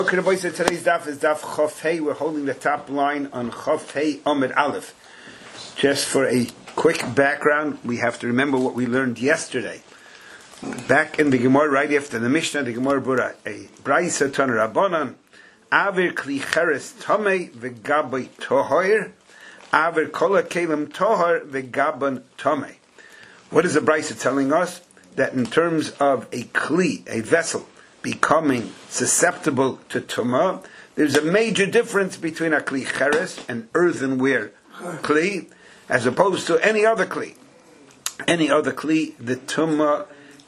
Today's daf is daf Chof Hey. We're holding the top line on Chof Hey Amud Aleph. Just for a quick background, we have to remember what we learned yesterday. Back in the Gemara, right after the Mishnah, the Gemara brought a Braisa Taner Rabbanan, Aver Kli Cheres Tomei V'Gabay Tohoir, Aver Kola Kelim Tohar V'Gaban Tomei. What is the Braisa telling us? That in terms of a Kli, a vessel, becoming susceptible to tumah, there's a major difference between a kli cheres, an earthenware kli, as opposed to any other kli. Any other kli, the tumah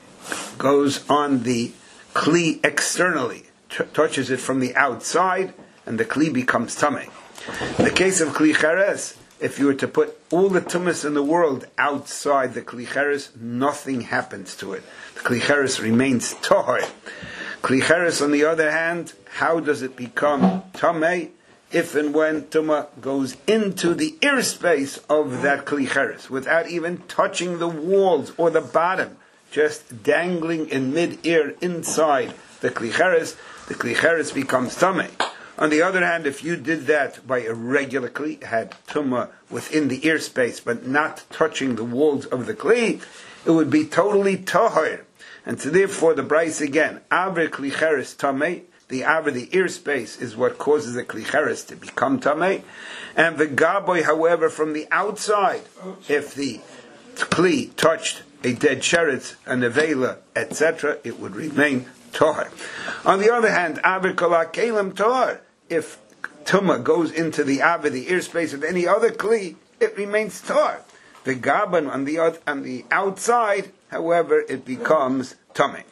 goes on the kli externally, touches it from the outside, and the kli becomes tameh. In the case of kli cheres, if you were to put all the tumas in the world outside the kli cheres, nothing happens to it. The kli cheres remains tohar. Kli cheres, on the other hand, how does it become tameh? If and when tumah goes into the ear space of that kli cheres, without even touching the walls or the bottom, just dangling in mid-ear inside the kli cheres becomes tameh. On the other hand, if you did that by a regular kli, had tumah within the ear space, but not touching the walls of the kli, it would be totally tahir. And so therefore the Bryce again, Aver Kli Cheres Tameh, the Aver, the ear space, is what causes the Kli Cheres to become Tameh. And the Gaboy, however, from the outside, if the Kli touched a dead sheretz, a nevela, etc., it would remain Tohar. On the other hand, Aver Kola Kelim Tohar, if Tumah goes into the Aver, the ear space of any other Kli, it remains Tohar. The Gaban on the outside, however, it becomes tameh.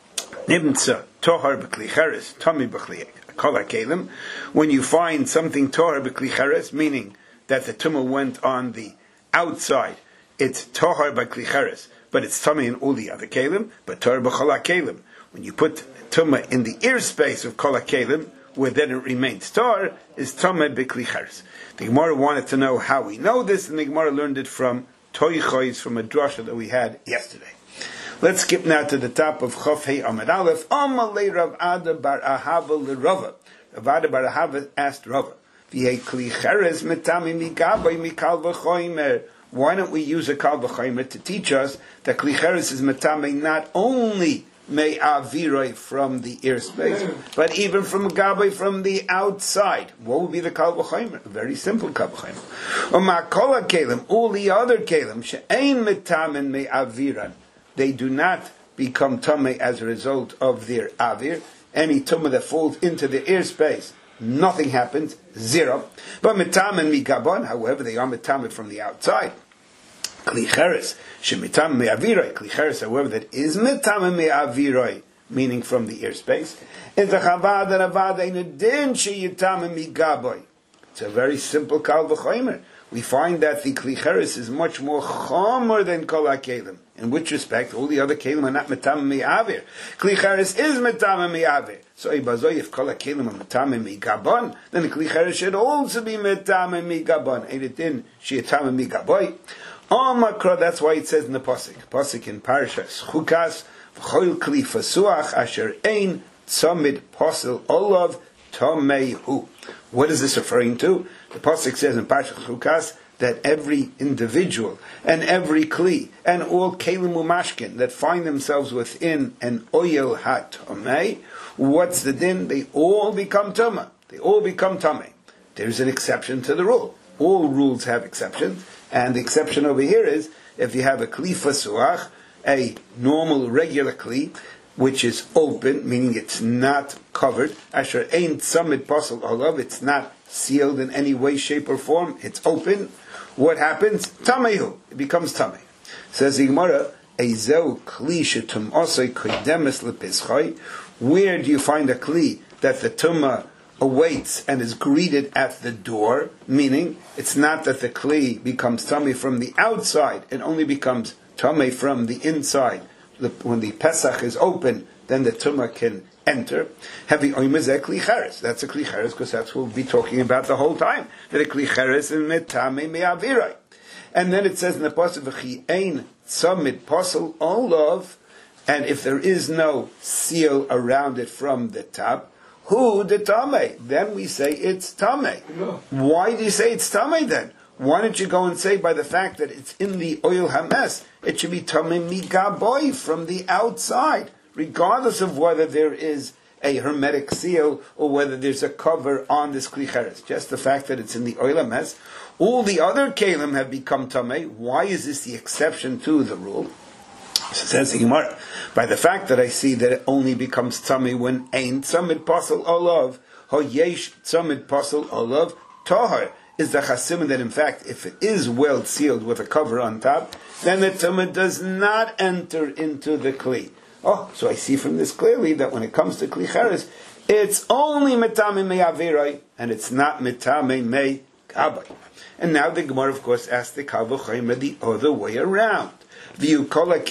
Nimtza tohar b'kli cheres, tameh b'kli kola kelim. When you find something tohar b'kli cheres, meaning that the tumah went on the outside, it's tohar b'kli cheres, but it's tameh in all the other kelim. But tohar b'kola kelim, when you put tumah in the ear space of kola kelim, where then it remains tohar, is tameh b'kli cheres. The Gemara wanted to know how we know this, and the Gemara learned it from Toichois, from a drasha that we had yesterday. Let's skip now to the top of Chof Hey Amud Aleph. Amalei Rav Ada bar Ahava l'Rava. Rav Ada bar Ahava asked Rava, V'hei kli cheres metami migabay mikal v'choimer. Why don't we use a kal v'choimer to teach us that kli cheres is metami not only me aviroi from the ear space, but even from gabay from the outside? What would be the kal v'choimer? A very simple kal v'choimer. U'makola kelim, all the other kelim, she'ein metamin me aviran. They do not become tameh as a result of their avir. Any tumah that falls into the ear space, nothing happens, zero. But metamin mi gabon, however, they are metamin from the outside. Kli cheres, shemitam me aviroi. Kli cheres, however, that is metamin me aviroi, meaning from the ear space. It's a chavad and avad in a din sheyitam mi gaboy. It's a very simple kal v'choimer. We find that the kli cheres is much more chomer than kol ha-kelim. In which respect, all the other kelim are not metamim mi-avir. Kli cheres is metamim mi-avir. So, if kol ha-kelim are metamim mi-gabon, then the kli cheres should also be metamim mi-gabon. Eiditin sheyetamim mi-gaboy. Makra, that's why it says in the Pasuk. Pasuk in Parashas Chukas, v'choil kli fasuach asher ein tzamid posel olav tomehu. What is this referring to? The Pasuk says in Parashas Chukas that every individual and every kli and all kelim umashkin that find themselves within an oyel hatomei, what's the din? They all become tumah. They all become tameh. There's an exception to the rule. All rules have exceptions, and the exception over here is if you have a kli fasuach, a normal regular kli, which is open, meaning it's not covered, asher ein tzamid posel olav, it's not sealed in any way, shape, or form, it's open. What happens? Tamehu. It becomes tameh. Says the Gemara, Eizeu kli shetum osay kodemes lepischai. Where do you find a kli that the tumah awaits and is greeted at the door? Meaning, it's not that the kli becomes tameh from the outside, it only becomes tameh from the inside. When the Pesach is open, then the tumah can enter. Heavy oimah zeh kli cheres. That's a kli cheres because that's what we'll be talking about the whole time. That a kli cheres is metame me'aviroi. And then it says in the pasuk v'chi ein tzamid posel olav, and if there is no seal around it from the top, Who the Tameh? Then we say it's Tameh. Why do you say it's Tameh then? Why don't you go and say by the fact that it's in the oil hames, it should be Tameh migaboy, from the outside, regardless of whether there is a hermetic seal or whether there's a cover on this kli cheres. Just the fact that it's in the oil hames. All the other kelim have become Tameh. Why is this the exception to the rule? So says the Gemara, by the fact that I see that it only becomes Tameh when Ein Tzamid Pasal Olav, Ho Yesh Tzamid Pasal Olav, Tahar, is the Chasim that in fact, if it is well sealed with a cover on top, then the Tumah does not enter into the Kli. Oh, so I see from this clearly that when it comes to Kli Cheres, it's only Metame Me Avirai, and it's not Metame Me Gabai. And now the Gemara, of course, asks the Kal V'Chomer the other way around. Why don't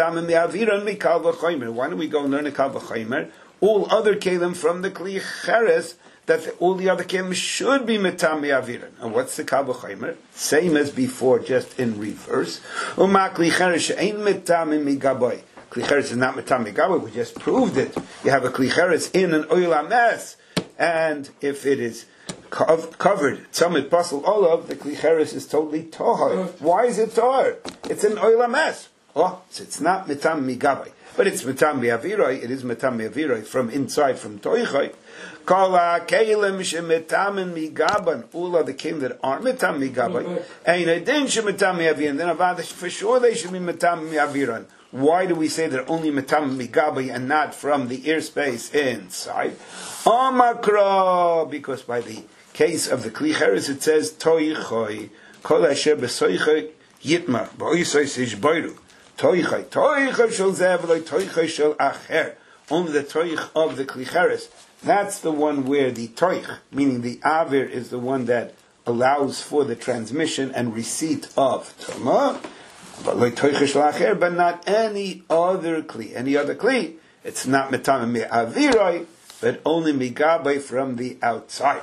we go and learn a Kal V'Chomer? All other kelim from the Kli Cheres, that all the other kelim should be Metam Me'aviran. And what's the Kal V'Chomer? Same as before, just in reverse. Kli Cheres ain't Metam Me'gaboy. Kli Cheres is not Metam Me'gaboy. We just proved it. You have a Kli Cheres in an oil hames, and if it is covered Tzamid Pasal Olav, the Kli Cheres is totally Tohar. Why is it Tohar? It's an oil hames. Oh, so it's not Metam Me'gaboy. But it's Metam Me'aviroi, it is Metam Me'aviroi from inside, from Toichoi. Kala Kelim Shemetamin Migaban, all of the kelim that aren't Metam Me'gaboy, and Adin Shemetam Me'aviran, then for sure they should be Metam Me'aviran. Why do we say they're only Metam Me'gaboy and not from the airspace inside? Amakra, because by the case of the Kli Cheres it says Toichoi, Kol Asher B'Soichoi Yitma, B'Oisoi Sishboiru. Toichai shel zevloi, toichai shel acher. Only the toich of the Kli Cheres. That's the one where the toich, meaning the avir, is the one that allows for the transmission and receipt of Tumah. But not any other Kli. Any other Kli, it's not metam me'aviroi, but only migabai from the outside.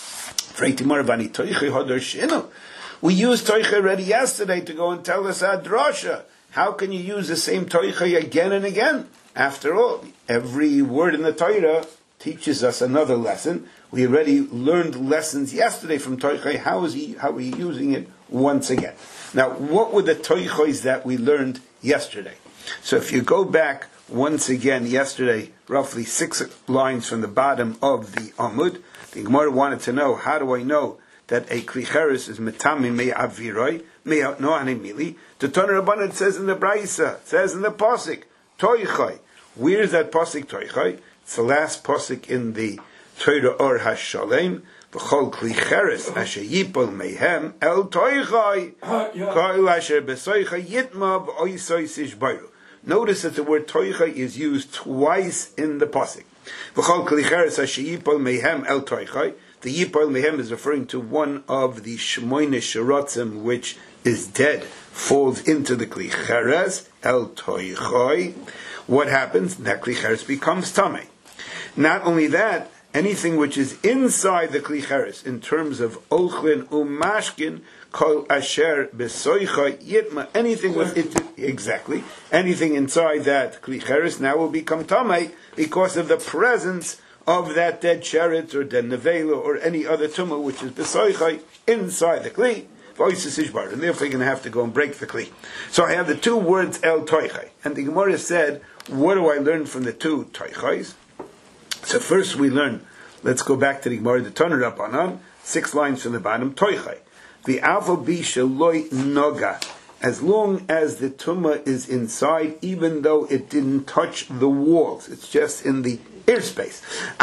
We used toich already yesterday to go and tell us a drasha. How can you use the same Toichai again and again? After all, every word in the Torah teaches us another lesson. We already learned lessons yesterday from Toichai. How are we using it once again? Now, what were the Toichais that we learned yesterday? So if you go back once again yesterday, roughly 6 lines from the bottom of the Amud, the Gemara wanted to know, how do I know that a Kli Cheres is Metami Me'aviroi, Me'ano'animili? The Tanur Rabbanan, it says in the Braisa, it says in the Pasuk, Toichai. Where is that Pasuk Toichai? It's the last Pasuk in the Torah Or HaShalem. V'chol Kli Cheres asher yipol mehem el Toichai. Kol asher besoichai yitma v'oisoi sishbayru. Notice that the word Toichai is used twice in the Pasuk. V'chol Kli Cheres asher yipol mehem el Toichai. The Yipol Mehem is referring to one of the Shmoyne Shiratzim, which is dead, falls into the Kli Cheres, El Toichoi. What happens? That Kli Cheres becomes Tameh. Not only that, anything which is inside the Kli Cheres, in terms of Ochlin Umashkin, Kol Asher Besoicha Yitma, anything with it, exactly, anything inside that Kli Cheres now will become Tameh because of the presence of that dead chariot or dead nevela or any other tumah which is besoichai inside the kli, and therefore you're going to have to go and break the kli. So I have the two words el toichai, and the Gemara said, what do I learn from the two toichais? So first we learn, let's go back to the Gemara, the Tanur Rabbanan, 6 lines from the bottom, toichai. The alpha bi shaloi noga, as long as the tumah is inside, even though it didn't touch the walls, it's just in the airspace.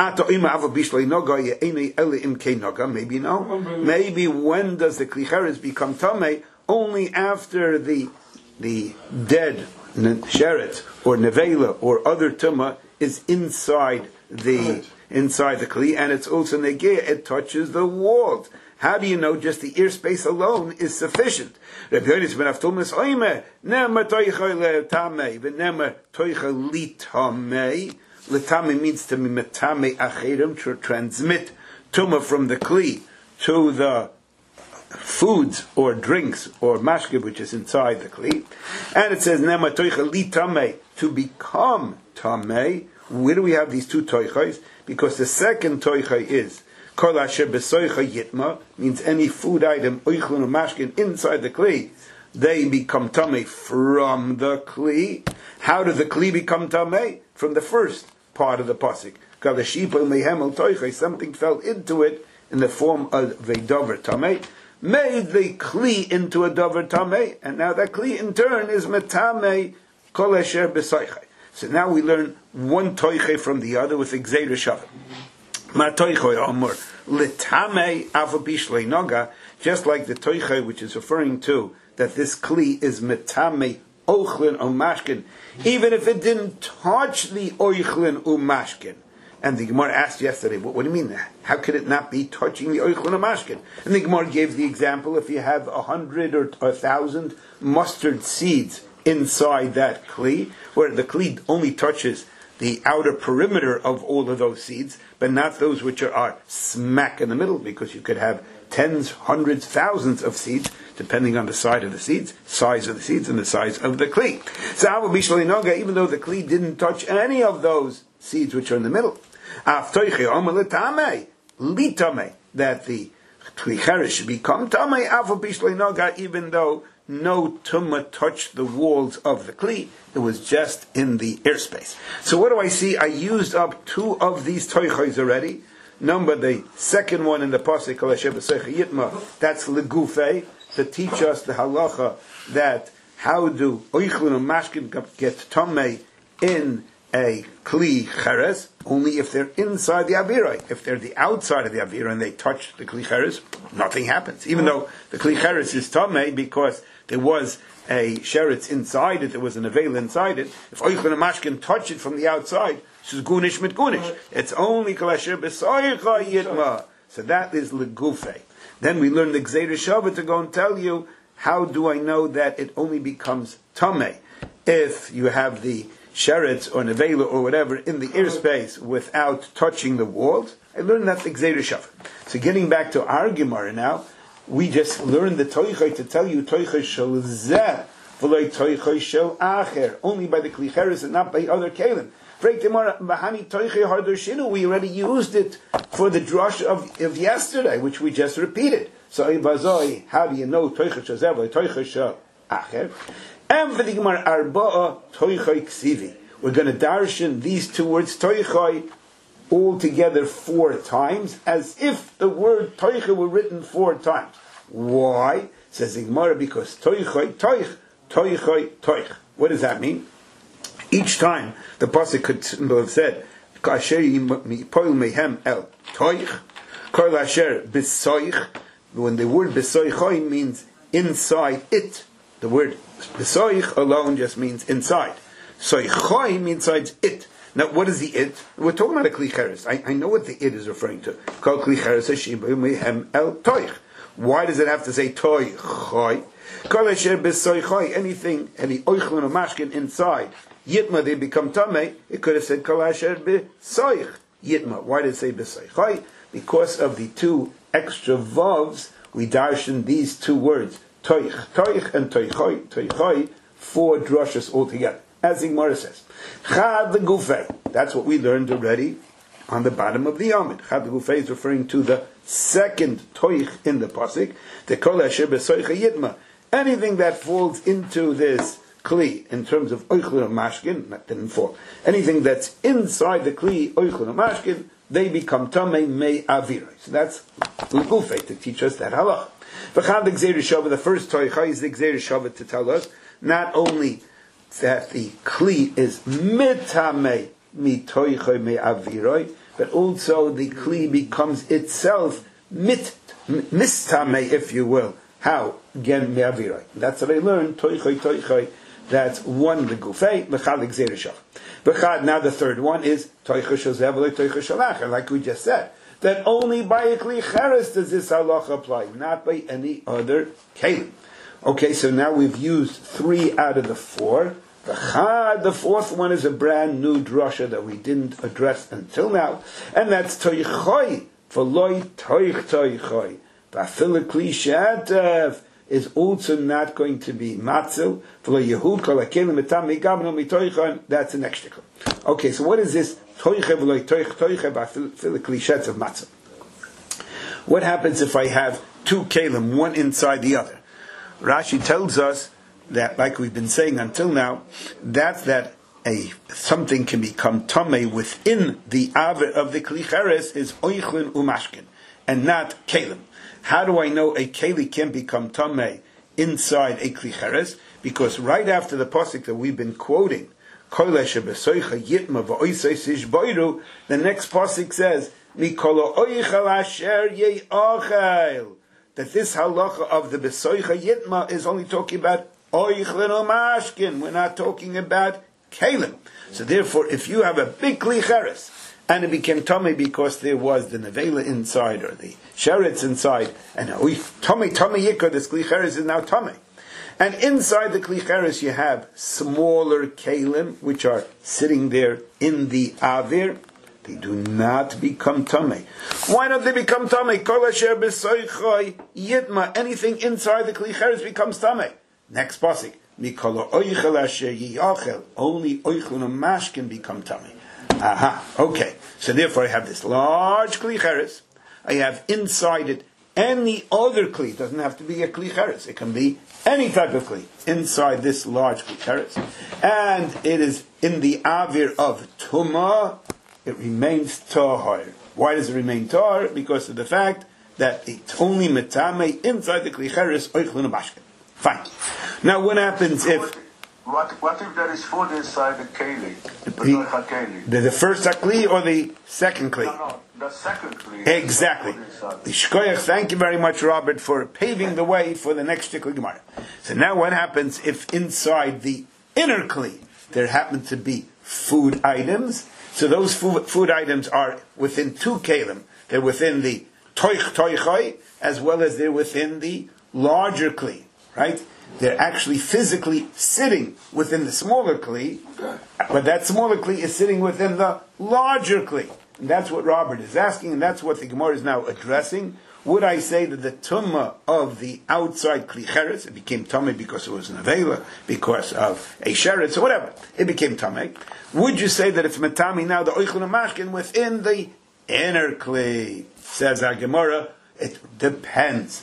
Maybe no. Maybe when does the Kli Cheres become Tameh? Only after the dead sheret or nevela or other tumah is inside the Kli, and it's also negeh, it touches the walls. How do you know just the airspace alone is sufficient? Rabbi Yonis ben Avtumas oimer nemer toichai letamei v'nemer toichai litamei. Litame means to be metame acherim, to transmit tumah from the kli to the foods or drinks or mashke which is inside the kli. And it says nema toicha litame, to become tamei. Where do we have these two toichais? Because the second toichai is kol asher besoicha yitma, means any food item oichlin or mashkin inside the kli, they become tamei from the kli. How does the kli become tamei? From the first part of the pasuk. Something fell into it in the form of a davar tamei, made the kli into a davar tamei, and now that kli in turn is metamei kol asher besoicha. So now we learn one toiche from the other with Gzeira Shavah. Ma toiche amor litame avabish leinoga, just like the toiche which is referring to that this kli is metame ochlin umashkin, even if it didn't touch the ochlin umashkin. And the Gemara asked yesterday, what do you mean? How could it not be touching the ochlin umashkin? And the Gemara gave the example: if you have 100 or 1,000 mustard seeds inside that kli, where the kli only touches the outer perimeter of all of those seeds, but not those which are smack in the middle, because you could have tens, hundreds, thousands of seeds, depending on the size of the seeds, and the size of the kli. So, even though the kli didn't touch any of those seeds which are in the middle, that the kli cheres should become tamei, even though no tumma touched the walls of the kli, it was just in the airspace. So what do I see? I used up two of these toichos already. Number the second one in the pasuk, that's legufe, to teach us the halacha that how do oichlin and mashkin get tamei in a kli cheres, only if they're inside the avira. If they're the outside of the avira and they touch the kli cheres, nothing happens. Even though the kli cheres is tamei because there was a sheretz inside it, there was an avela inside it. If oichlin and mashkin touch it from the outside, it's gunish mit gunish. It's only kalasher b'soicha yitma. So that is legufe. Then we learn the Gzeira Shavah to go and tell you, how do I know that it only becomes tamei if you have the sheretz or nevela or whatever in the airspace without touching the walls? I learned that the Gzeira Shavah. So getting back to our Gemara now, we just learned the toichai to tell you toichai shel zeh v'loi toichai shel acher, only by the kli cheres and not by other kelim. We already used it for the drush of yesterday, which we just repeated. So, how do you know toichai shel zeh v'loi toichai shel acher? And for the Gemara arba'a toichai ksivi, we're going to darshan these two words toichai all together 4 times, as if the word toicha were written 4 times. Why? Says the Gemara, because toicha, toich, toicha, toich. What does that mean? Each time the pasuk could have said, "Kasher poil mehem el toich," kol asher besoich. When the word besoichoi means inside it, the word besoich alone just means inside. Soichoi means inside it. Now, what is the it? We're talking about a kli cheres. I know what the it is referring to. Kol kli cheres hashiba mehem el toich. Why does it have to say toich? Kol asher besoichoi. Anything, any oichlin or mashkin inside yitma, they become tamei. It could have said kol asher besoich yitma. Why did it say besoichoi? Because of the 2 extra vavs, we darshan these 2 words, toich, toich, and toichoi, toichoi, 4 drushes altogether. As the Gemara says, Chad the Gufei. That's what we learned already on the bottom of the Yomid. Chad the Gufei is referring to the second toich in the pasuk. The kol asher besoicha yitma. Anything that falls into this kli in terms of oichlin or mashkin, that didn't fall. Anything that's inside the kli oichlin or mashkin, they become tamei mei avira. So that's the Gufei to teach us that halach. V'chad the Gzeira Shavah. The first toicha is the Gzeira Shavah to tell us not only that the kli is mitame mitoichoi me aviroi, but also the kli becomes itself mistame, if you will. How? Again, me aviroi. That's what I learned. Toichoi. That's one the gufei. L'chad Gzeira Shavah. L'chad. Now the third one is toichoi shel zeh v'loi toichoi shel acher, like we just said. That only by a kli cheres does this halacha apply, not by any other kelim. Okay, so now we've used 3 out of the 4. The fourth one is a brand new drasha that we didn't address until now, and that's toichoi, v'loi toich toichoi, v'afil kli she'atev, is also not going to be matzil. That's an extra. Okay, so what is this toiche v'lo toiche b'afil klishetz of matzil? What happens if I have two kelim, one inside the other? Rashi tells us that, like we've been saying until now, that something can become tamei within the aver of the kli cheres is oichlin umashkin, and not kelim. How do I know a keli can become tamei inside a kli cheres? Because right after the pasuk that we've been quoting, the next pasuk says, that this halacha of the besoicha yitma is only talking about oichlin umashkin. We're not talking about kelim. So therefore, if you have a big kli cheres, and it became tummy because there was the nevela inside or the sheretz inside, and tummy yikor, this kli cheres is now tummy. And inside the kli cheres you have smaller kelim which are sitting there in the avir. They do not become tummy. Why don't they become tummy? Kol asher b'soichoi yitma. Anything inside the kli cheres becomes tummy. Next pasuk. Mikolo oichel asher yiyachel. Only oichlun umash can become tummy. Aha. Okay. So therefore, I have this large kli cheres. I have inside it any other kli. It doesn't have to be a kli cheres. It can be any type of kli inside this large kli cheres, and it is in the avir of tumah. It remains tahor. Why does it remain tahor? Because of the fact that it's only metame inside the kli cheres oichlun u'mashkin. Fine. Now, what happens if? What if there is food inside the keli? The first kli or the second kli? No, the second kli. Exactly. The shkoyach. Thank you very much, Robert, for paving the way for the next shtikli gemara. So now, what happens if inside the inner kli there happen to be food items? So those food items are within two kelim. They're within the toichoi as well as they're within the larger kli. Right? They're actually physically sitting within the smaller kli, but that smaller kli is sitting within the larger kli. And that's what Robert is asking, and that's what the Gemara is now addressing. Would I say that the tumma of the outside kli cheres, it became tummy because it was an avela, because of a sheretz, or whatever, it became tummy. Would you say that it's matami now, the oichlun umashkin, within the inner kli? Says our Gemara, it depends.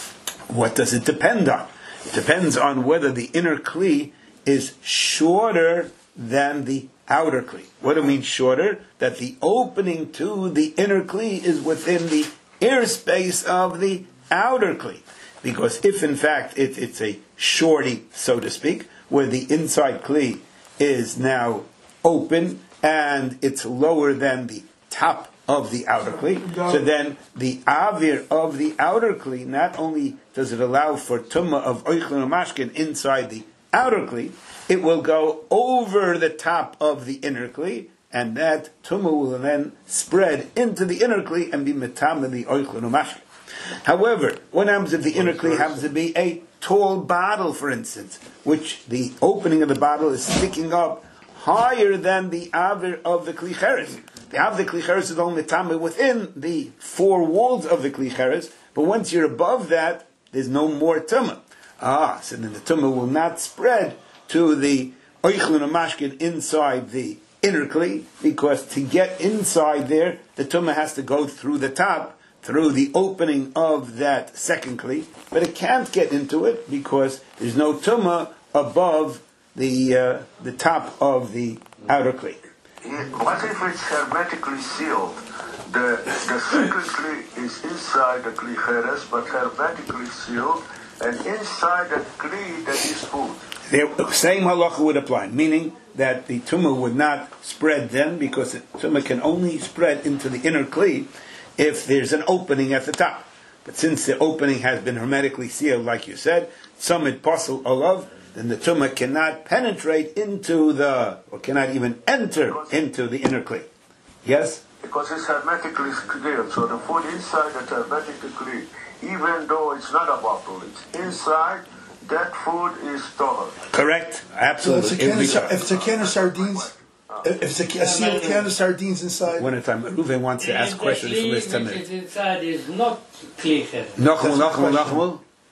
What does it depend on? It depends on whether the inner kli is shorter than the outer kli. What do you mean shorter? That the opening to the inner kli is within the airspace of the outer kli. Because if in fact it's a shorty, so to speak, where the inside kli is now open and it's lower than the top of the outer kli, so then the avir of the outer kli, not only does it allow for tumma of oichlin umashkin inside the outer kli, it will go over the top of the inner kli, and that tumma will then spread into the inner kli and be metama the oichlin umashkin. However, what happens if the inner kli happens to be a tall bottle, for instance, which the opening of the bottle is sticking up higher than the avir of the kli cheres? The avir of the kli cheres is only metama within the four walls of the kli cheres, but once you're above that, there's no more tumma. So then the tumma will not spread to the oichlin umashkin inside the inner kli, because to get inside there, the tumma has to go through the top, through the opening of that second kli, but it can't get into it because there's no tumma above the top of the outer kli. What if it's hermetically sealed? The second kli is inside the kli cheres, but hermetically sealed, and inside the kli there is food. The same halacha would apply, meaning that the tumah would not spread then, because the tumah can only spread into the inner kli if there's an opening at the top. But since the opening has been hermetically sealed, like you said, summit posel olav, then the tumah cannot penetrate into or cannot even enter into the inner kli. Yes? Because it's hermetically sealed, so the food inside is hermetically clean, even though it's not a bottle, it's inside. That food is stored. Correct. Absolutely. So if it's a can of sardines, if it's a sealed can of sardines inside. One at a time. Ruven wants to ask questions for this time. If inside is not clear. Nachmul.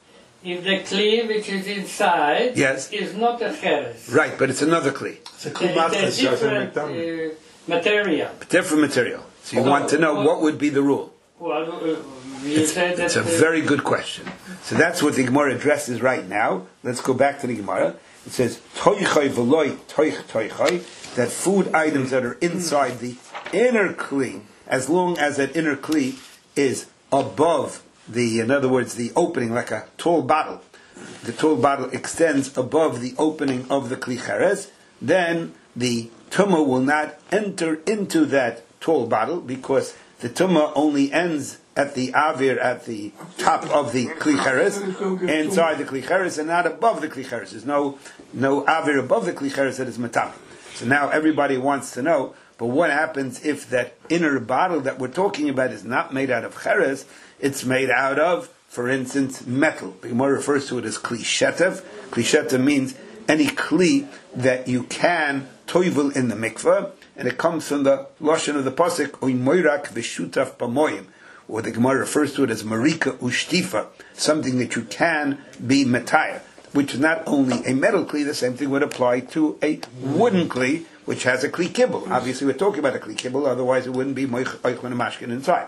if the kli which is inside Yes. is not a cheres. Right, but it's another kli. It's a It's klimatis. a different material. Different material. So you want to know what would be the rule. Well, you said that It's a very good question. So that's what the Gemara addresses right now. Let's go back to the Gemara. It says, Toichai v'loi toich toichai, that food items that are inside the inner kli, as long as that inner kli is above the, in other words, the opening, like a tall bottle. The tall bottle extends above the opening of the kli cheres, then the tumah will not enter into that tall bottle, because the tumah only ends at the avir, at the top of the kli cheres, inside the kli cheres, and not above the kli cheres. There's no avir above the kli cheres that is matam. So now everybody wants to know, but what happens if that inner bottle that we're talking about is not made out of cheres, it's made out of, for instance, metal. The Gemara refers to it as kli shetev. Kli shetev means any kli that you can toivel in the mikveh, and it comes from the lashon of the pasuk, oy moirak v'shutaf b'moyim, or the Gemara refers to it as marika ushtifa, something that you can be metayr, which is not only a metal kli, the same thing would apply to a wooden kli, which has a kli kibbul. Obviously we're talking about a kli kibbul, otherwise it wouldn't be oichlin and mashkin inside.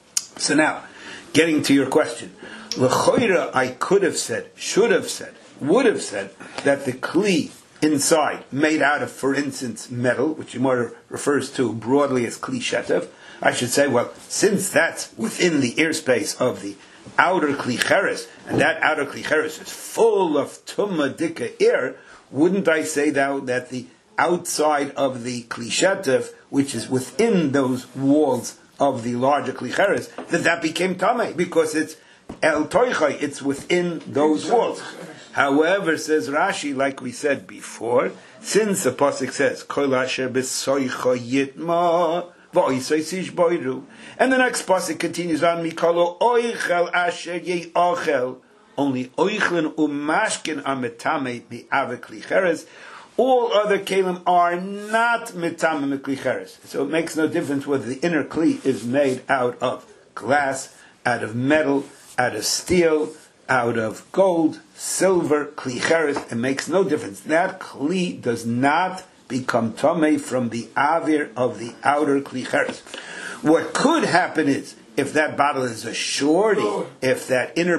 So now, getting to your question, l'choira, I could have said, should have said, would have said, that the kli inside, made out of, for instance, metal, which Gemara refers to broadly as kli shetev, I should say, well, since that's within the airspace of the outer kli cheres, and that outer kli cheres is full of tumma dika air, wouldn't I say now that the outside of the kli shetev, which is within those walls of the larger kli cheres, that became tamei, because it's el toichai, it's within those walls. However, says Rashi, like we said before, since the pasuk says kol asher b'soicha yitma v'oisay boiru, and the next pasuk continues on, mikolo oichel asher ye'ochel, only oichlin umashkin are metame bi'ave kli cheres. All other kelim are not metame kli cheres. So it makes no difference whether the inner kli is made out of glass, out of metal, out of steel, out of gold, silver, kli cheres. It makes no difference. That kli does not become tamei from the avir of the outer kli cheres. What could happen is, if that bottle is a shorty, if that inner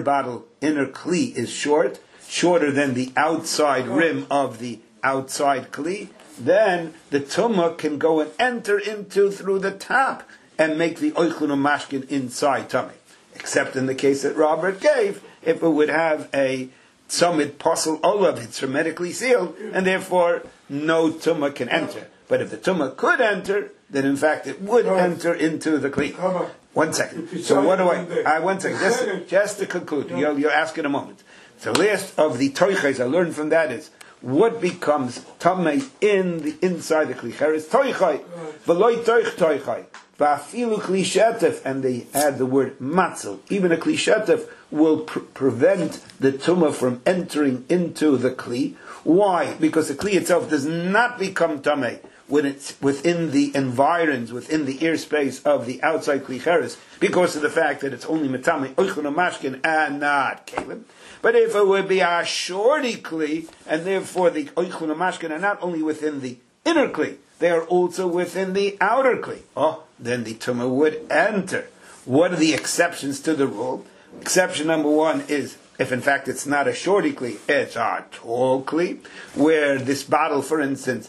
kli is shorter than the outside rim of the outside kli, then the tumah can go and enter into through the top and make the oichlin mashkin inside tummy. Except in the case that Robert gave, if it would have a tzamid posel olav, it's hermetically sealed, and therefore no tumah can enter. But if the tumah could enter, then in fact it would enter into the kli. 1 second. So what do I 1 second. Just to conclude, you'll ask in a moment. The last of the toichais I learned from that is, what becomes tamei in the inside the kli cheres? Toichai, v'loi toich toichai, v'afilu kli shetev, and they add the word matzel. Even a kli shetev will prevent the tumah from entering into the kli. Why? Because the kli itself does not become tamei when it's within the environs, within the airspace of the outside kli cheres, because of the fact that it's only metame oichlin mashkin and not kalim. But if it would be a shorty kli, and therefore the oichlin mashkin are not only within the inner kli, they are also within the outer kli. Then the tumah would enter. What are the exceptions to the rule? Exception number 1 is, if in fact it's not a shorty kli, it's a tall kli, where this bottle, for instance,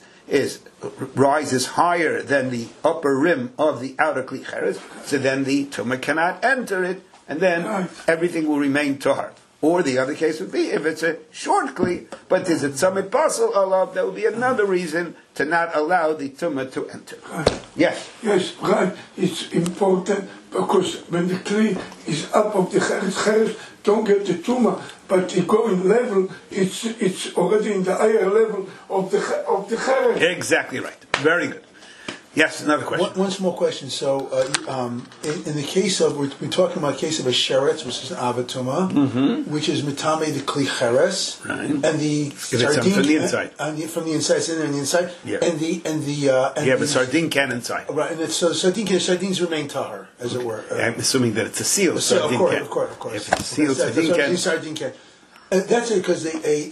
rises higher than the upper rim of the outer kli cheres, so then the tumah cannot enter it, and then everything will remain tahar. Or the other case would be, if it's a short kli, but there's a tzamid pasel alav, that would be another reason to not allow the tumah to enter. Yes? Yes, right. It's important, because when the kli is up of the cheres don't get the tumah, but it going level, it's already in the higher level of the cheres. Exactly right. Very good. Yes, another question. One small question. So, in the case of, we're talking about a case of a sheretz, which is an avatuma, which is mitame the kli cheres, right. And the sardine from the inside, from the inside, it's in there on the inside, yeah. and the sardine can inside, right? And so sardines remain tahar, as it were. I'm assuming that it's a sealed So, sardine of can. Of course. If it's a sealed sardine can. Sardine can. That's it, because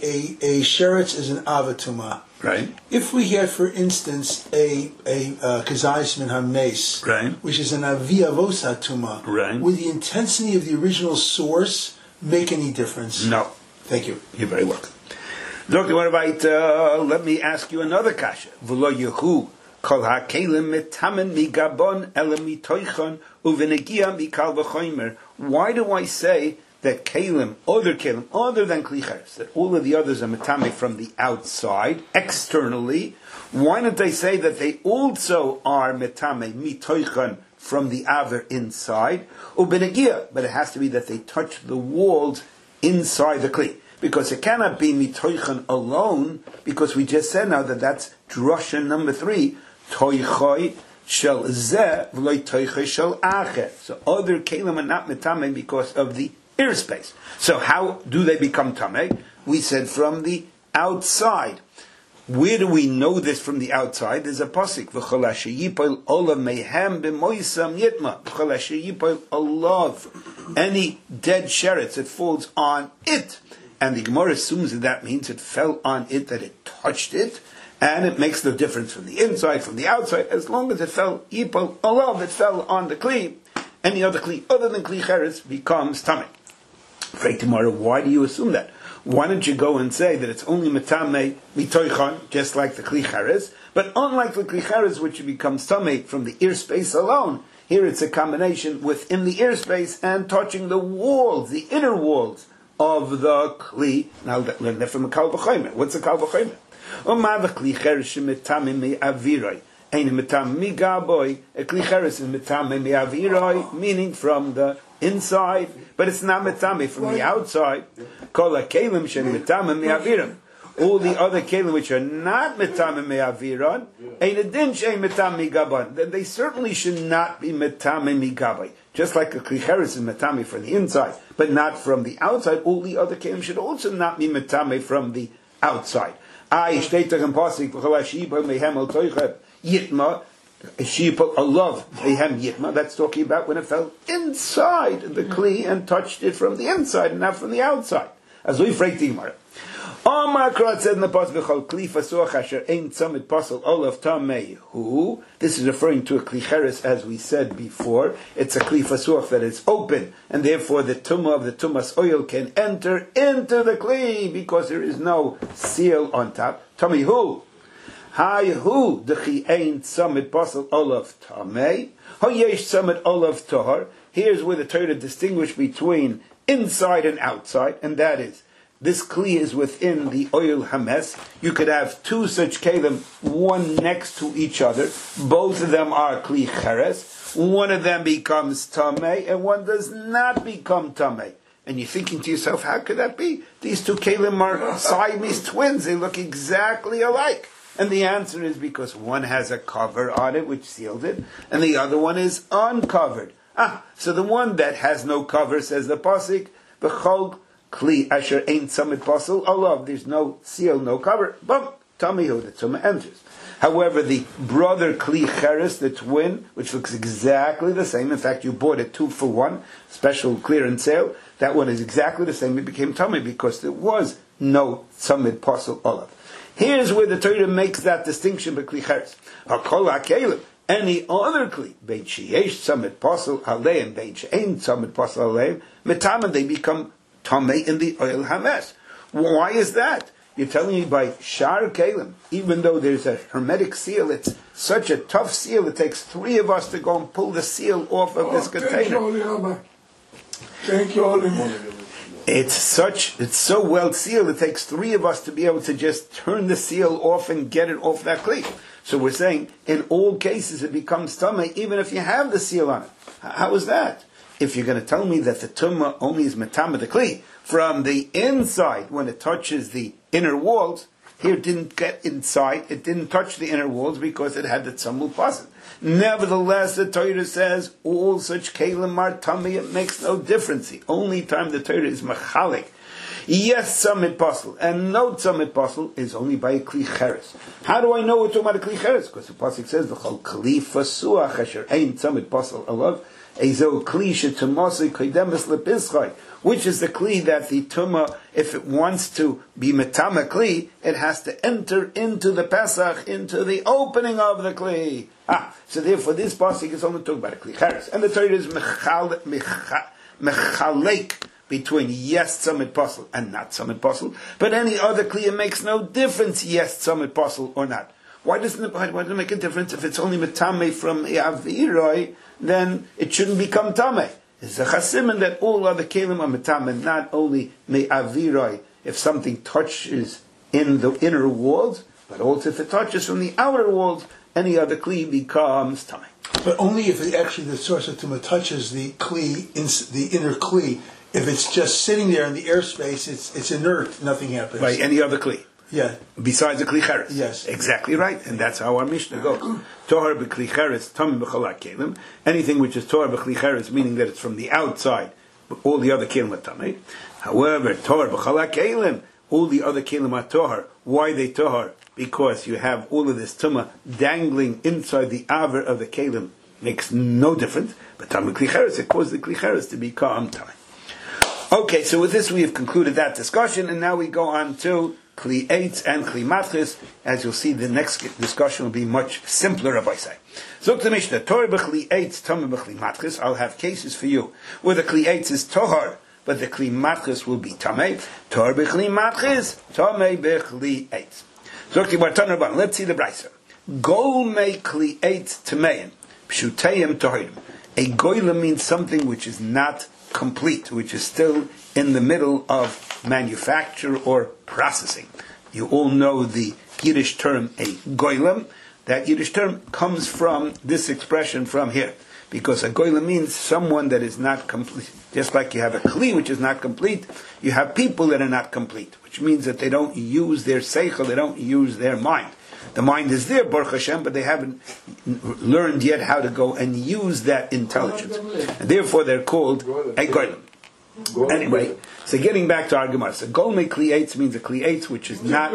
a sheretz is an avatuma. Right. If we had, for instance, a kazayis min hames, Right. which is an aviavosa tuma, Right. would the intensity of the original source make any difference? No. Thank you. You're very welcome. Doctor, what about, let me ask you another kasha. V'lo yehu kol ha'kelim mitamen migabon ele mitoichon uvenegia mikal v'choimer. Why do I say that kelim, other than klicheres, that all of the others are mitame from the outside, externally? Why don't they say that they also are mitame mitoichon from the aver inside? Uvenegia, but it has to be that they touch the walls inside the kli. Because it cannot be mitoichan alone, because we just said now that that's drusha number 3, toichoi shel zeh v'loi toichoi shel acher. So other kelim are not mitame because of the ear space. So how do they become tameh? We said from the outside. Where do we know this from the outside? There's a pasuk, v'chol asher yipol olav mehem b'moisam yitma. V'chol asher yipol olav. Any dead sheretz that falls on it. And the Gemara assumes that means it fell on it, that it touched it, and it makes no difference from the inside, from the outside, as long as it fell, yipol olav, it fell on the kli. Any other kli other than kli cheres becomes tameh. Frei Gemara, why do you assume that? Why don't you go and say that it's only metame mitoichan, just like the kli cheres, but unlike the kli cheres, which becomes tameh from the ear space alone, here it's a combination within the ear space and touching the walls, the inner walls of the kli. Now learn that from a kal v'chomer. What's a kal v'chomer? Oma v'kli cheres shemetame me'aviroi. Ein metame migaboy. A kli cheres is metame me'aviroi, meaning from the inside, but it's not metame from the outside. Kol ha'kelim shemetame me'aviron. All the other kelim which are not metame me'aviron, ein adin she'en metame migabon. Then they certainly should not be metame migaboy. Just like a klicheres is metame from the inside, but not from the outside, all the other kelim should also not be metame from the outside. Yitma, shipol alav mehem yitma. That's talking about when it fell inside the kli and touched it from the inside and not from the outside. As we freak the Gemara. Amar Krat said in the pasuk v'chol kli fasuach asher ein tzamid pasal olav tamei hu. This is referring to a kli cheres, as we said before. It's a kli fasuach that is open, and therefore the tumah of the tumas oil can enter into the kli because there is no seal on top. Tamei hu. Hai hu dechi ein tzamid pasal olav tamei. Hayesh tzamid olav tahar. Here's where the Torah distinguishes between inside and outside, and that is, this kli is within the oil hames. You could have two such kelim, one next to each other. Both of them are kli cheres. One of them becomes tamei, and one does not become tamei. And you're thinking to yourself, how could that be? These two kelim are Siamese twins. They look exactly alike. And the answer is because one has a cover on it, which seals it, and the other one is uncovered. So the one that has no cover, says the pasuk, v'chol kli asher ein tzamid pasal olav. There's no seal, no cover. Bum, tamihu, the tumah enters. However, the brother kli cheres, the twin, which looks exactly the same. In fact, you bought it 2 for 1, special clearance sale. That one is exactly the same. It became tummy because there was no tzamid pasal olav. Here's where the Torah makes that distinction between kli cheres. Hakol hakelim. Any other kli, bein sheyesh tzamid pasal aleim, bein she'ein tzamid pasal aleim, metama, they become tamei in the oil hames. Why is that? You're telling me by shar kelim, even though there's a hermetic seal, it's such a tough seal, it takes 3 of us to go and pull the seal off of this container. Thank you, Holy. It's so well sealed, it takes 3 of us to be able to just turn the seal off and get it off that kli. So we're saying, in all cases, it becomes tamei, even if you have the seal on it. How is that? If you're going to tell me that the tumah only is metama the kli from the inside when it touches the inner walls, here it didn't get inside, it didn't touch the inner walls because it had the tzamul pasan. Nevertheless, the Torah says all such kelim are tamei. It makes no difference. The only time the Torah is machalik, yes, tzamid pasal, and no tzamid pasal is only by a kli cheres. How do I know we're talking about a kli cheres? Because the pasuk says, "V'chol kli fasuach asher ein tzamid pasal alav." Ezo kli shetumasi kodemis lepischai. Which is the kli that the tumah, if it wants to be metama kli, it has to enter into the Pesach, into the opening of the kli. So therefore this pasuk is only talking about a kli cheres. And the Torah is mechalek between yes tzamid posel and not tzamid posel. But any other kli, it makes no difference yes tzamid posel or not. Why does it make a difference? If it's only metame from aviroi, then it shouldn't become tameh. It's a chasimin that all other kelim are metame, not only me'aviroi, if something touches in the inner walls, but also if it touches from the outer walls, any other kli becomes tameh. But only if it actually the source of tumah touches the kli, the inner kli. If it's just sitting there in the airspace, it's inert. Nothing happens. By any other kli. Yeah. Besides the kli cheres. Yes. Exactly right. And that's how our Mishnah goes. Tohar b'kli cheres, tamim b'chalak kelim. Anything which is tohar b'kli cheres, meaning that it's from the outside, but all the other kelim are tameh. However, tohar b'chalak kelim, all the other kelim are tohar. Why they tohar? Because you have all of this tumah dangling inside the aver of the kelim. Makes no difference. But tamim b'kli cheres, it causes the kli cheres to become tameh. Okay, so with this we have concluded that discussion, and now we go on to Kli Eitz and Kli Matchis. As you'll see, the next discussion will be much simpler, Rabbi say. Zok the Mishnah, Torah b'Kli Eitz, Tameh b'Kli Matchis. I'll have cases for you where the Kli Eitz is Tohar, but the Kli Matchis will be Tameh. Torah b'Kli Matchis, Tameh b'Kli Eitz. Zok the Bartan Rabban, let's see the Brisa. Gol mei Kli Eitz Tameim, Pshutayim Tohirim. A goyla means something which is not complete, which is still in the middle of manufacture or processing. You all know the Yiddish term a goylem. That Yiddish term comes from this expression from here, because a goylem means someone that is not complete. Just like you have a kli which is not complete, you have people that are not complete, which means that they don't use their seichel, they don't use their mind. The mind is there, Baruch Hashem, but they haven't learned yet how to go and use that intelligence. And therefore they're called a goylem. Anyway, so getting back to our Gemara. So golme kli'etz means a kli'etz which is not...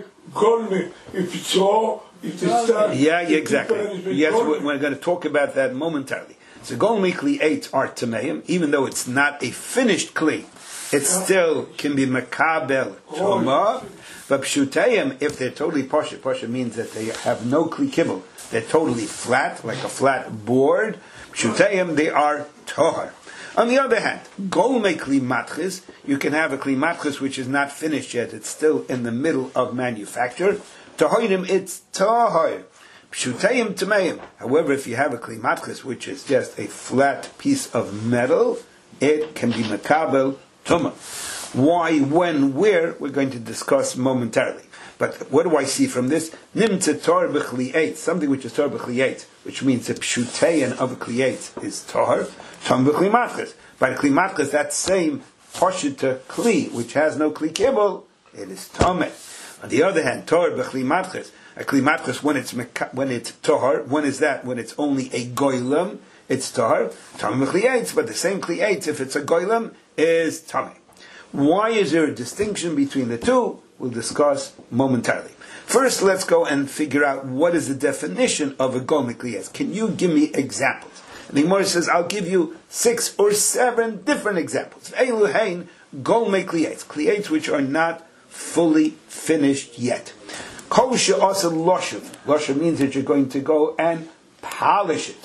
Golme, if it's all, if it's... Yeah, exactly. Yes, we're going to talk about that momentarily. So golme kli'etz are tameim, even though it's not a finished kli, it still can be makabel toma. But pshutayim, if they're totally pasha means that they have no kli kibble, they're totally flat, like a flat board. Pshutayim, they are tohar. On the other hand, golme kli matchis, you can have a kli matchis which is not finished yet, it's still in the middle of manufacture. Tohorim, it's tohar. Pshutayim tameim. However, if you have a kli matchis which is just a flat piece of metal, it can be makabel tuma. Why, when, where, we're going to discuss momentarily. But what do I see from this? Nimtze tor b'chli eitz, something which is tor b'chli eitz, which means the pshutein of a kli eitz is tor, tom b'chli matchis. By the kli matchis, that same poshita kli, which has no kli kibble, it is tomeh. On the other hand, tor b'chli matchis, a kli matchis when it's tor, when is that? When it's only a goylem, it's tor, tom b'chli eitz, but the same kli eitz, if it's a goylem, is tomeh. Why is there a distinction between the two? We'll discuss momentarily. First, let's go and figure out what is the definition of a golme kliyetz. Can you give me examples? And the Gemara says, I'll give you 6 or 7 different examples. Eiluhain golme kliyetz, kliyetz which are not fully finished yet. Kol she'asa loshav. Loshav means that you're going to go and polish it.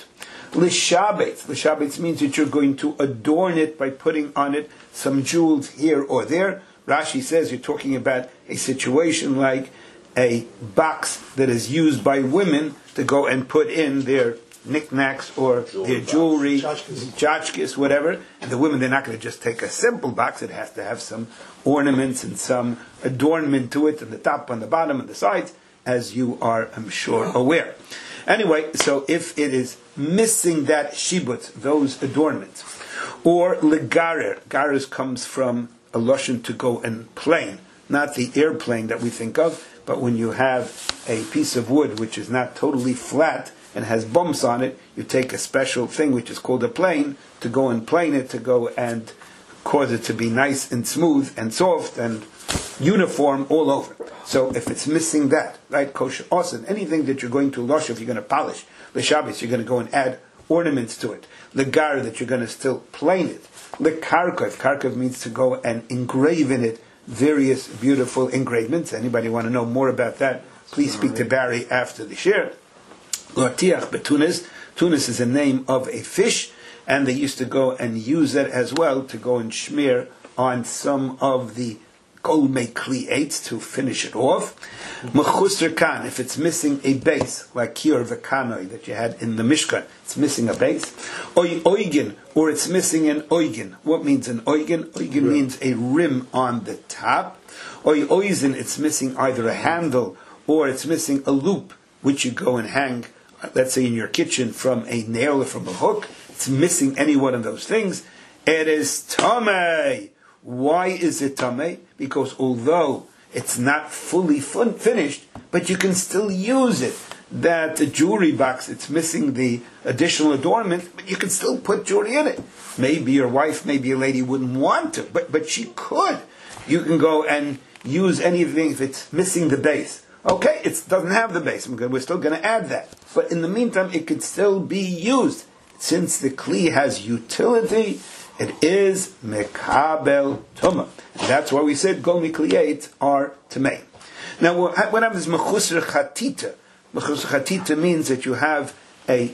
L'shabetz means that you're going to adorn it by putting on it some jewels here or there. Rashi says you're talking about a situation like a box that is used by women to go and put in their knickknacks or their jewelry, tchotchkes, whatever. And the women, they're not going to just take a simple box. It has to have some ornaments and some adornment to it, on the top, on the bottom, on the sides, as you are, I'm sure, aware. Anyway, so if it is missing that shibut, those adornments, or legarer, garer comes from a lashon to go and plane, not the airplane that we think of, but when you have a piece of wood which is not totally flat and has bumps on it, you take a special thing which is called a plane to go and plane it, to go and cause it to be nice and smooth and soft and uniform all over. So if it's missing that, right, kosher, awesome, anything that you're going to lush, if you're going to polish, the Shabbos, you're going to go and add ornaments to it. Legar, that you're going to still plane it. Lekarkov, karkov means to go and engrave in it various beautiful engravements. Anybody want to know more about that? Please speak to Barry after the shir. Lotiach betunis. Tunis is a name of a fish, and they used to go and use that as well to go and smear on some of the golmei kli'ates to finish it off. Mechusar kan, if it's missing a base, like kior v'kanoi that you had in the Mishkan, it's missing a base. Oigin, or it's missing an oigin. What means an oigin? Oigin means a rim on the top. Oizin, it's missing either a handle or it's missing a loop, which you go and hang, let's say in your kitchen, from a nail or from a hook. It's missing any one of those things. It is tamei. Why is it tamei? Because although it's not fully finished, but you can still use it. That the jewelry box, it's missing the additional adornment, but you can still put jewelry in it. Maybe your wife, maybe a lady wouldn't want to, but she could. You can go and use anything if it's missing the base. Okay, it doesn't have the base. We're still going to add that. But in the meantime, it could still be used. Since the kli has utility, it is mekabel tuma. And that's why we said gol mikliyet are tamei. Now, what happens is mechusar chatita. Mechusar chatita means that you have a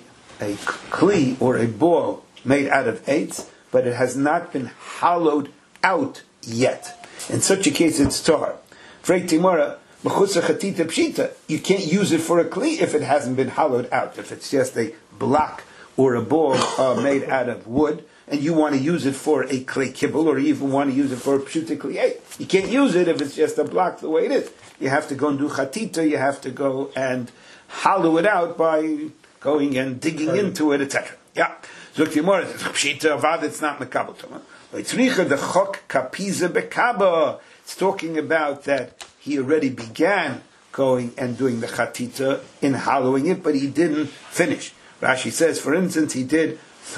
kli or a ball made out of eitz, but it has not been hollowed out yet. In such a case, it's tar. Frei timara, mechusar chatita pshita. You can't use it for a kli if it hasn't been hollowed out. If it's just a block or a ball made out of wood, and you want to use it for a clay kibble, or you even want to use it for a pshuta kliyet. You can't use it if it's just a block the way it is. You have to go and do chatita, you have to go and hollow it out by going and digging into it, etc. Yeah. So pshita avad, it's not mekabel tuma. The chok kapiza bekaba. It's talking about that he already began going and doing the chatita in hollowing it, but he didn't finish. Rashi says, for instance, he did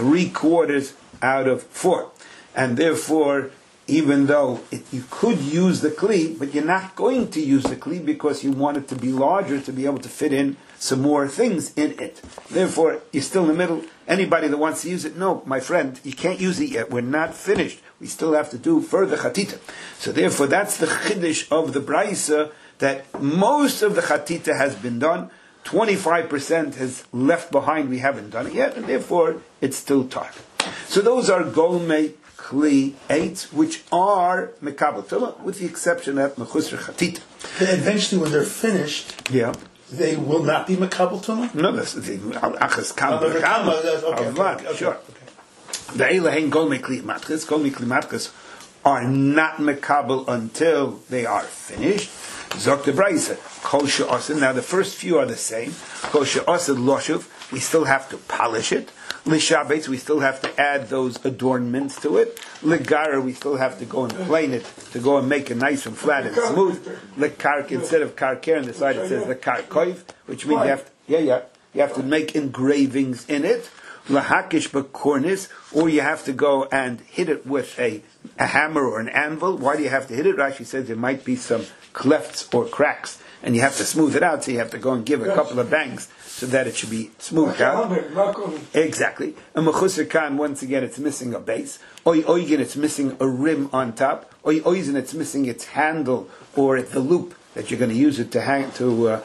3/4 out of 4. And therefore, even though you could use the kli, but you're not going to use the kli because you want it to be larger to be able to fit in some more things in it. Therefore, you're still in the middle. Anybody that wants to use it, no, my friend, you can't use it yet. We're not finished. We still have to do further chatita. So therefore, that's the chiddush of the Braisa, that most of the chatita has been done. 25% has left behind, we haven't done it yet, and therefore it's still tar. So those are golmei kli eitz, which are mekabel tuma, with the exception of mechusar chatita. Then eventually, when they're finished, they will not be mekabel tuma? No, that's the achas kam b'kama. Sure. The eilahen golmei kli matchis are not mekabel until they are finished. Zok the Braisa, kol she'asid. Now the first few are the same. Kol she'asid loshuv, we still have to polish it. L'shabetz, we still have to add those adornments to it. L'gara, we still have to go and plane it, to go and make it nice and flat and smooth. L'kark, instead of karker on the side it says l'karkoiv, which means you have to make engravings in it. L'hakish b'kornis, or you have to go and hit it with a hammer or an anvil. Why do you have to hit it? Rashi says there might be some clefts or cracks, and you have to smooth it out, so you have to go and give a couple of bangs so that it should be smoothed out. Exactly. And mechusar kan, once again, it's missing a base. Oigin, it's missing a rim on top. Oizin, it's missing its handle or the loop that you're going to use it to hang to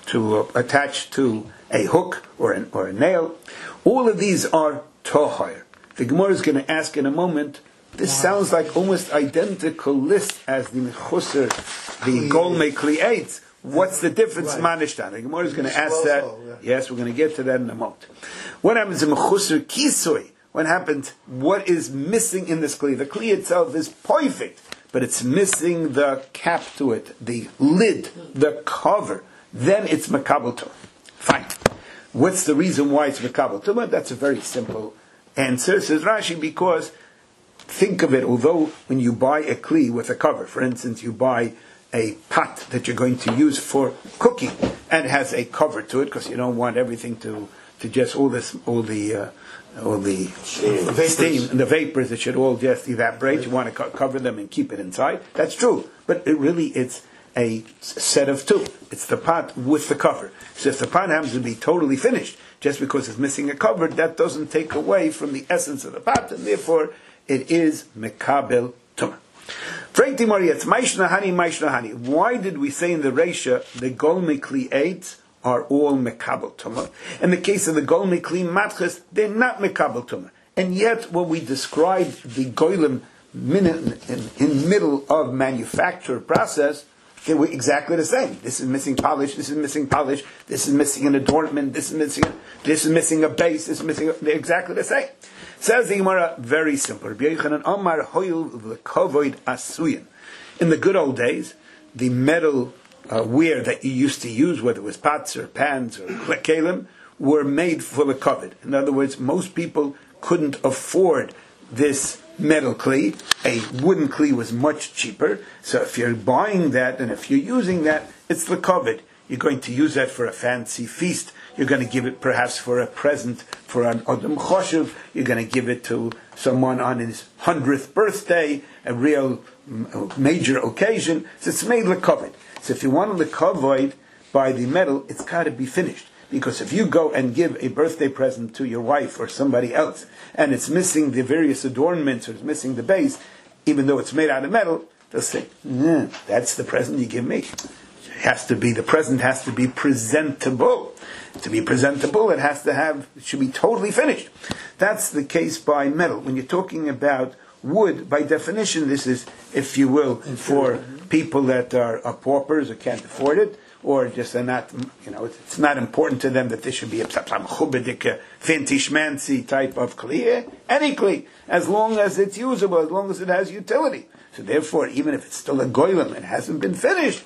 attach to a hook or a nail. All of these are tohar. The Gemara is going to ask in a moment. This sounds like almost identical list as the mechusar, the golmei kli'etz. What's the difference? Manishtan. The Gemara is going to ask that. Yes, we're going to get to that in a moment. What happens in mechusar kisoi? What happens? What is missing in this kli? The kli itself is perfect, but it's missing the cap to it, the lid, the cover. Then it's mekabel tuma. Fine. What's the reason why it's mekabel tuma? That's a very simple answer, says Rashi, because think of it, although when you buy a kli with a cover, for instance, you buy a pot that you're going to use for cooking, and it has a cover to it, because you don't want everything to just all the steam and the vapors that should all just evaporate. You want to cover them and keep it inside. That's true, but it's a set of two. It's the pot with the cover. So if the pot happens to be totally finished, just because it's missing a cover, that doesn't take away from the essence of the pot, and therefore it is mekabel tumah. Why did we say in the Reisha the gol mikli 8 are all mekabel tumah? In the case of the gol mikli matches, they're not mekabel tumah. And yet, when we describe the goylem in middle of manufacture process, they were exactly the same. This is missing polish. This is missing polish. This is missing an adornment. This is missing a base. This is missing. They're exactly the same. Says the Gemara, very simple. In the good old days, the metal ware that you used to use, whether it was pots or pans or kelim, were made for the covet. In other words, most people couldn't afford this metal kli. A wooden kli was much cheaper. So if you're buying that and if you're using that, it's the covet. You're going to use that for a fancy feast. You're going to give it perhaps for a present for an Adam Choshev. You're going to give it to someone on his 100th birthday, a real major occasion. So it's made lekovet. So if you want to lekovet by the metal, it's got to be finished. Because if you go and give a birthday present to your wife or somebody else, and it's missing the various adornments or it's missing the base, even though it's made out of metal, they'll say, that's the present you give me. The present has to be presentable. To be presentable, it should be totally finished. That's the case by metal. When you're talking about wood, by definition, this is, if you will, for people that are paupers or can't afford it, or just are not, it's not important to them that this should be a fancy schmancy type of kli. Any kli, as long as it's usable, as long as it has utility. So therefore, even if it's still a goylem, it hasn't been finished,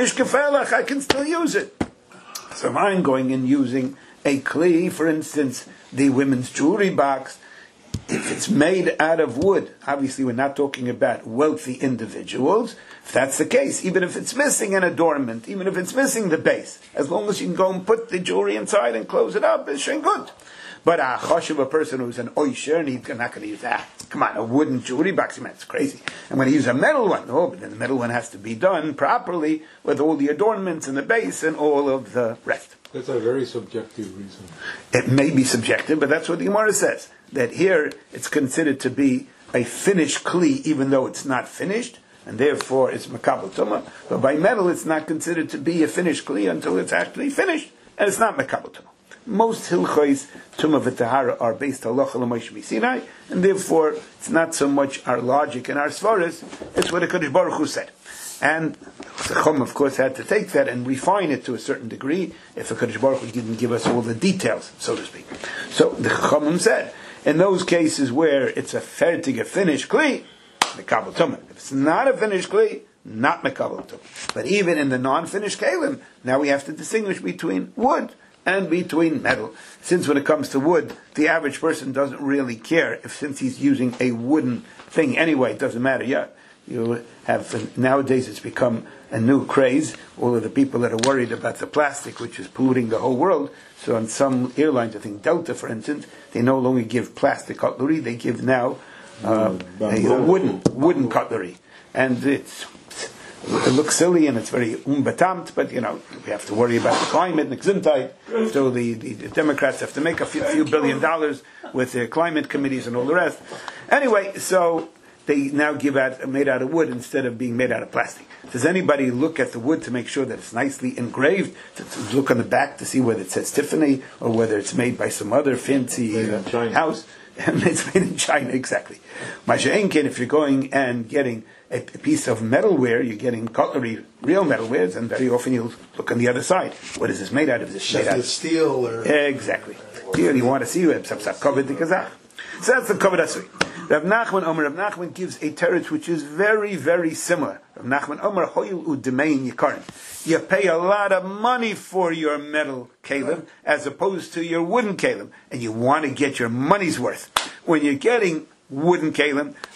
I can still use it. So if I'm going and using a kli, for instance, the women's jewelry box, if it's made out of wood, obviously we're not talking about wealthy individuals. If that's the case, even if it's missing an adornment, even if it's missing the base, as long as you can go and put the jewelry inside and close it up, it's good. But a choshev, a person who's an oisher, and he's not going to use that. Come on, a wooden jewelry box, man, it's crazy. I'm going to use a metal one. Oh, but then the metal one has to be done properly with all the adornments and the base and all of the rest. That's a very subjective reason. It may be subjective, but that's what the Gemara says. That here it's considered to be a finished kli, even though it's not finished, and therefore it's makabel tumah. But by metal, it's not considered to be a finished kli until it's actually finished, and it's not makabel tumah. Most hilchos tumah v'tahara are based halacha l'Moshe Sinai, and therefore it's not so much our logic and our svaras; it's what the Kadosh Baruch Hu said. And the Chum, of course, had to take that and refine it to a certain degree, if the Kadosh Baruch Hu didn't give us all the details, so to speak. So the Chum said, in those cases where it's a fertig, a finished kli, mekabel tumah. If it's not a finished kli, not mekabel tumah. But even in the non-finished kalim, now we have to distinguish between wood and between metal. Since when it comes to wood, the average person doesn't really care since he's using a wooden thing anyway, it doesn't matter. Yeah, you have, nowadays it's become a new craze. All of the people that are worried about the plastic, which is polluting the whole world. So on some airlines, I think Delta, for instance, they no longer give plastic cutlery, they give now a wooden cutlery. And it looks silly and it's very unbetamt, but we have to worry about the climate and gesundheit. So the Democrats have to make a few $1 billion with their climate committees and all the rest. Anyway, so they now give out made out of wood instead of being made out of plastic. Does anybody look at the wood to make sure that it's nicely engraved? To look on the back to see whether it says Tiffany or whether it's made by some other fancy house? It's made in China, exactly. Masha'enkin, if you're going and getting a piece of metalware, you're getting cutlery, real metalwares, and very often you'll look on the other side. What is this made out of? Is this made out of steel? Or exactly. Here you want to see it. Covered the kazach. So that's the covered asui. Rav Nachman gives a teretz which is very, very similar. Rav Nachman Omer hoyul u'demein yikarim. You pay a lot of money for your metal kalim as opposed to your wooden kalim, and you want to get your money's worth. When you're getting wooden kalim,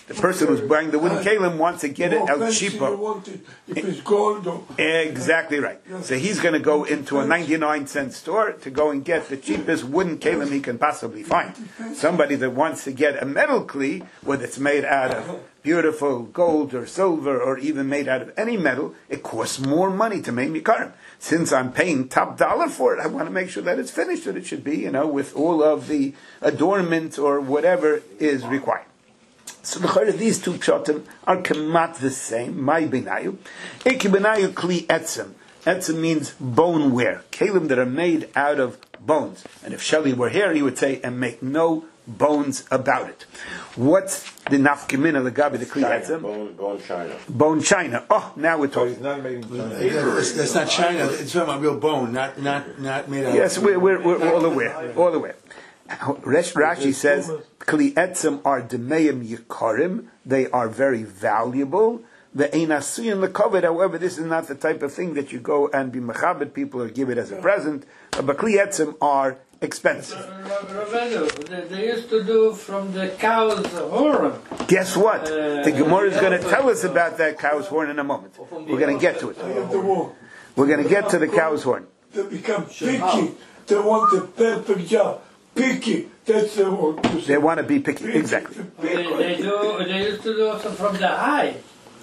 The person who's buying the wooden kalim wants to get it out cheaper. You want it, if it's gold or... Exactly right. So he's going to go into a 99-cent store to go and get the cheapest wooden kalim he can possibly find. Somebody that wants to get a metal kli, whether it's made out of beautiful gold or silver or even made out of any metal, it costs more money to make mikarim. Since I'm paying top dollar for it, I want to make sure that it's finished, that it should be, with all of the adornment or whatever is required. So the chayr of these two pshatim are kemat the same. My benayu, Eki benayu kli etzem. Etzem means boneware, kalim that are made out of bones. And if Shelley were here, he would say, and make no bones about it. What's the nafkemina legabi the kli etzem? Bone china. Bone china. Oh, now we're So talking. he's not making China. That's not China. It's talking about real bone, not made out. Yes, we're all aware. All aware. Rashi says, Kli etzem are demeim yikarim. They are very valuable. The einasuyin lekovet. However, this is not the type of thing that you go and be mechabed people or give it as a present. But Kli etzem are expensive. Rabbeinu, they used to do from the cow's horn. Guess what? The Gemara is going to tell us about that cow's horn in a moment. We're going to get to it. I have the war. We're going to get to the cow's horn. They become picky. They want the perfect job. Picky. That's the word. They want to be picky. Exactly. They used to do also from the hide.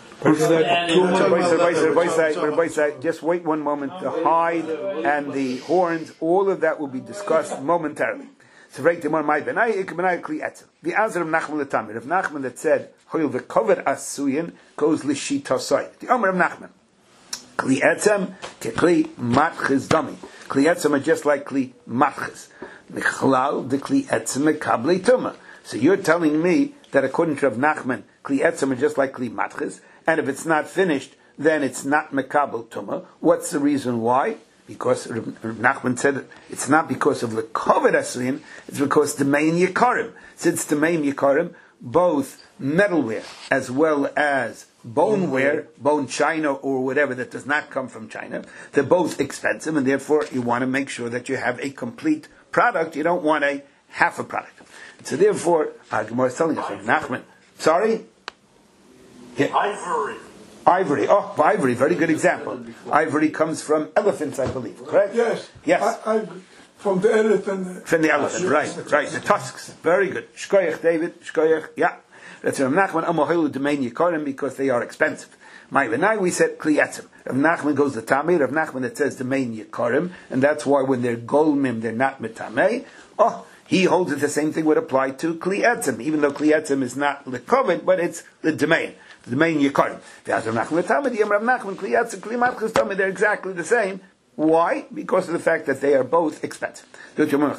Just wait one moment. The hide and the horns, all of that will be discussed momentarily. So, the Azar of Nachman Latamir, of Nachman that said, Hoil the covered asuyin goes lishitasai. The Omer of Nachman. Kli etzem ke kli matchiz dami. Kli etzem are just like kli matchiz. Michlal de kli etzem mekabli tuma. So you're telling me that according to Rav Nachman, kli etzem are just like kli matchiz, and if it's not finished, then it's not mekabel tuma. What's the reason why? Because Rav Nachman said it's not because of the kovet asuyin, it's because the main yikarim. Since the main yikarim, both metalware as well as boneware, bone china or whatever that does not come from China, they're both expensive, and therefore you want to make sure that you have a complete product. You don't want a half a product. So therefore, Gemara is telling us, Nachman, sorry? Yeah. Ivory. Oh, ivory, very good example. Ivory comes from elephants, I believe, correct? Yes. Yes. From the elephant. From the elephant, right. The tusks. Very good. Shkoyach, David. Shkoyach, yeah. That's Rav Nachman, Amohilu Domain Yikarim, because they are expensive. Ma'avinai, we said Kli Etzem. Rav Nachman goes to Tamei. Rav Nachman that says Domain Yikarim, and that's why when they're Golmim, they're not Metamei. Oh, he holds it the same thing would apply to Kli Etzem, even though Kli Etzem is not Lekovet, but it's the Domain. The Domain Yikarim. Rav Nachman Tamei, the Rav Nachman, Kli Etzem, Kli Matchus Tamei, they're exactly the same. Why? Because of the fact that they are both expensive. You're telling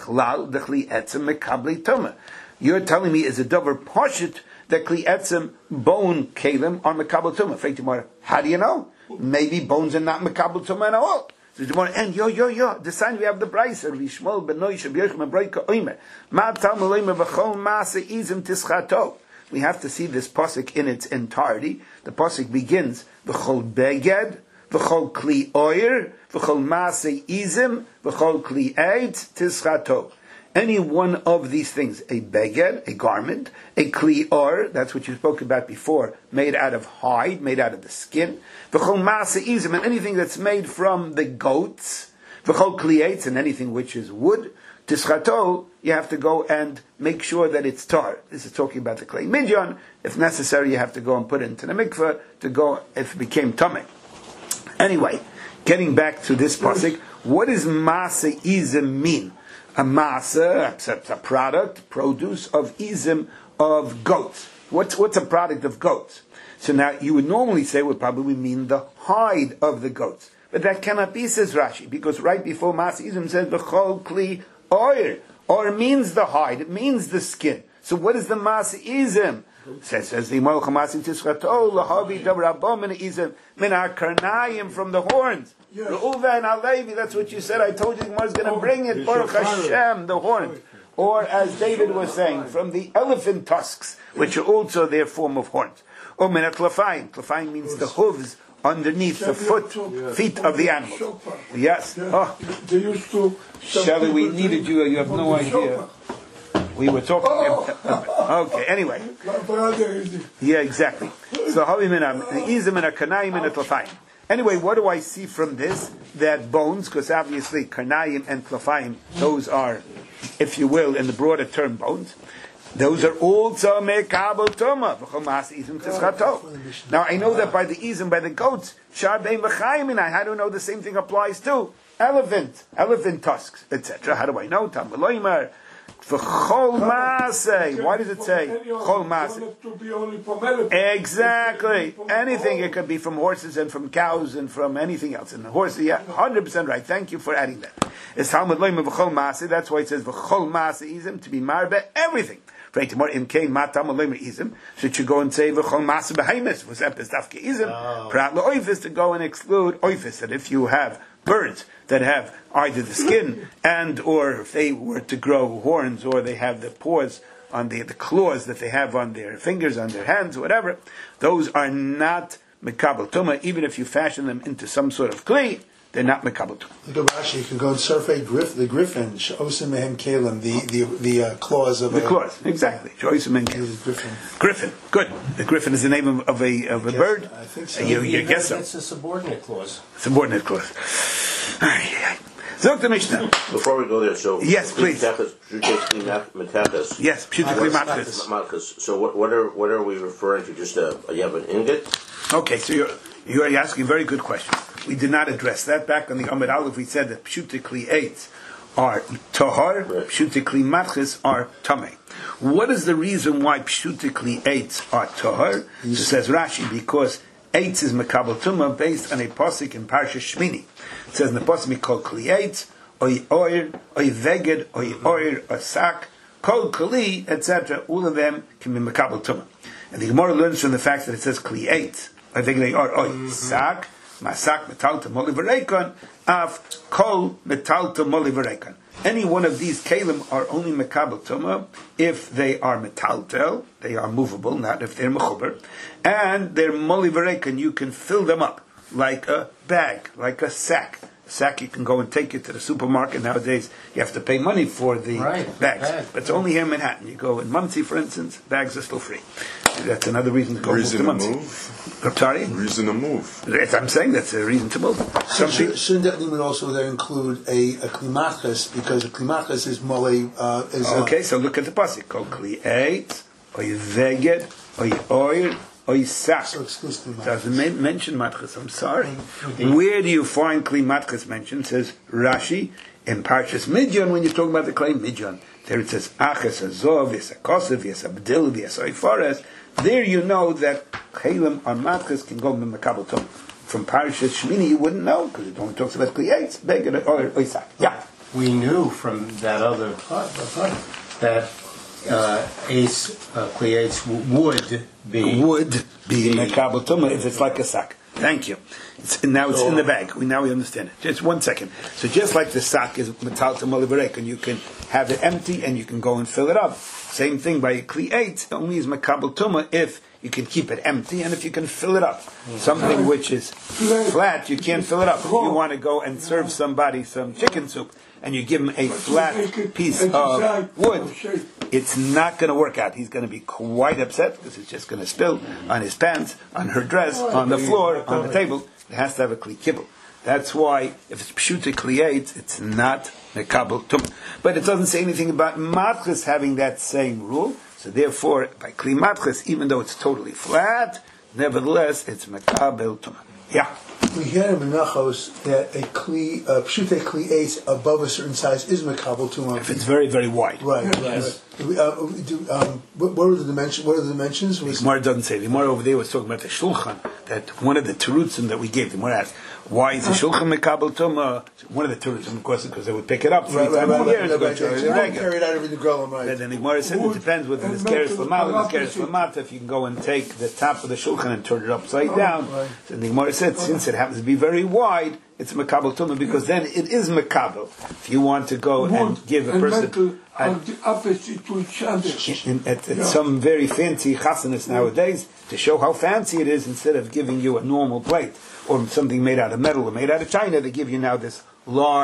me is a dover poshit that kli etzem bone kalim are mekabel tumah. How do you know? Maybe bones are not mekabel tumah at all. So the Gemara, and the sign we have the brayser Rishmol benoy shabiyach mebrayka oimer ma tal meloimer v'chol maase izim tischato. We have to see this pasuk in its entirety. The pasuk begins v'chol beged v'chol kli oyer v'chol maase izim v'chol kli eid tischato. Any one of these things, a beged, a garment, a kli or, that's what you spoke about before, made out of hide, made out of the skin, v'chol maase izim, and anything that's made from the goats, v'chol kli eitz, and anything which is wood, tischato, you have to go and make sure that it's tar. This is talking about the clay midyan. If necessary, you have to go and put it into the mikveh to go if it became tameh. Anyway, getting back to this pasuk, what does maase izim mean? A maasa, except a produce of izim of goats. What's a product of goats? So now you would normally say would probably mean the hide of the goats, but that cannot be, says Rashi, because right before maasa izim says b'chol kli oyer. Or means the hide, it means the skin. So what is the maasa izim? Says the Imol Chamasim Tischato Lahavi Davrabom Izim Min Karnayim from the horns. Reuva and Alevi, that's what you said. I told you the Gemara is going to bring it. Baruch Hashem, the horns. Or as David was saying, from the elephant tusks, which are also their form of horns. Or Minat Tlafayim. Tlafayim means the hooves underneath the feet of the animal. Yes. They used to. Shelley, we needed you. You have no idea. We were talking. Okay. Anyway. Yeah, exactly. So anyway, what do I see from this? That bones, because obviously karnayim and klafayim, those are, if you will, in the broader term, bones. Those are also mekabel tuma. Now I know that by the izim, by the goats, sharbein v'chayim, and how do I know the same thing applies to elephant tusks, etc. How do I know? Tam v'loimer v'chol maaseh. Why does it say chol maaseh? Exactly. Anything. It could be from horses and from cows and from anything else. And the horses, yeah, 100% right. Thank you for adding that. It's Talmud loimer v'chol maaseh. That's why it says v'chol maaseh izim, to be marbe everything. Should you go and say v'chol maaseh behemoth? Was that bestafke izim? Prat le'oifis, to go and exclude oifis. That if you have birds that have either the skin and or if they were to grow horns, or they have the paws on the claws that they have on their fingers, on their hands, whatever, those are not mekabel tuma. Even if you fashion them into some sort of clay, they're not mekabel tuma. Look at Rashi. You can go and surf the griffin. Shosim mehem kalim, the claws of the claws. Exactly. Shosim mehem kalim. Griffin. Good. The griffin is the name of a bird. I think so. You guess so. It's a subordinate clause. Subordinate clause. Zok the Mishnah. Before we go there, so yes, please. Yes, pshutikli matchas. So what are we referring to? Just you have an ingot? Okay, so you're asking a very good question. We did not address that. Back on the Amud Aleph, we said that pshutikli eitz are tahar, pshutikli matchas are tamei. What is the reason why pshutikli eitz are tahar? So says Rashi, because eitz is mekabel tumah based on a pasuk in Parsha Shmini. It says in the pasuk, "Kol kli eitz, oy oir, oy veged, oy oir, oy sak, kol kli, etc." All of them can be mekabel tumah. And the Gemara learns from the fact that it says kli eitz, oy veged, oy oir, oy sak, masak metalta moli v'reikon, af kol metalta moli v'reikon. Any one of these kalim are only mekabel tumah if they are metaltel, they are movable, not if they're mechuber, and they're moli v'reikon, you can fill them up like a bag, like a sack. Sack you can go and take it to the supermarket. Nowadays you have to pay money for the bags. But it's only here in Manhattan. You go in Monsey, for instance, bags are still free. That's another reason to go move to Monsey. I'm sorry? Reason to move. I'm saying that's a reason to move. Shouldn't that limit also there include a klimachas, because a klimachas is mole okay, so look at the pasuk. Kol kli eitz, oy veged, oy oir, oy sak. So exclusively doesn't mention matchas. I'm sorry. Where do you find kli matchas mentioned? It says Rashi in Parshas Midyan, when you're talking about the clay Midyan. There it says achas azov, yes akosav, yes abdil, yes oifares. There you know that kalim on matchas can go mekabel tumah. From Parshas Shmini you wouldn't know, because it only talks about kli eitz, beged, or oy sak. Yeah. We knew from that other part that kli eitz would be mekabel tumah if it's like a sack. Thank you. Now it's in the bag. Now we understand it. Just 1 second. So just like the sack is metal to moliverek, and you can have it empty and you can go and fill it up. Same thing by a kli eitz. Only is mekabel tumah if you can keep it empty and if you can fill it up. Something which is flat, you can't fill it up. If you want to go and serve somebody some chicken soup and you give him a flat piece of wood, it's not going to work out. He's going to be quite upset because it's just going to spill on his pants, on her dress, on the floor, on the table. It has to have a kli kibble. That's why if it's pshuta kli eitz, it's not mekabel tumah. But it doesn't say anything about matchas having that same rule. So therefore, by kli matchas, even though it's totally flat, nevertheless it's mekabel tumah. Yeah. We hear in Menachos that a pshute kli eitz above a certain size is mekabel tumah. If it's very, very wide. Right. What are the dimensions? What are the dimensions? The Gemara doesn't say. The Gemara over there was talking about the shulchan. That one of the terutzim that we gave. The Gemara asked, "Why is the shulchan mekabel tumah?" One of the terutzim, of course, because they would pick it up 3 times a year. Carry it out every Negrolim, right? And then the Gemara said it depends whether it's keres l'mal or keres l'mata. If you can go and take the top of the shulchan and turn it upside down. So the Gemara said, since it happens to be very wide, it's mekabel tumah, because then it is mekabel. If you want to go and give a person the opposite to each other. At some very fancy chasanas nowadays, to show how fancy it is, instead of giving you a normal plate or something made out of metal or made out of china, they give you now this large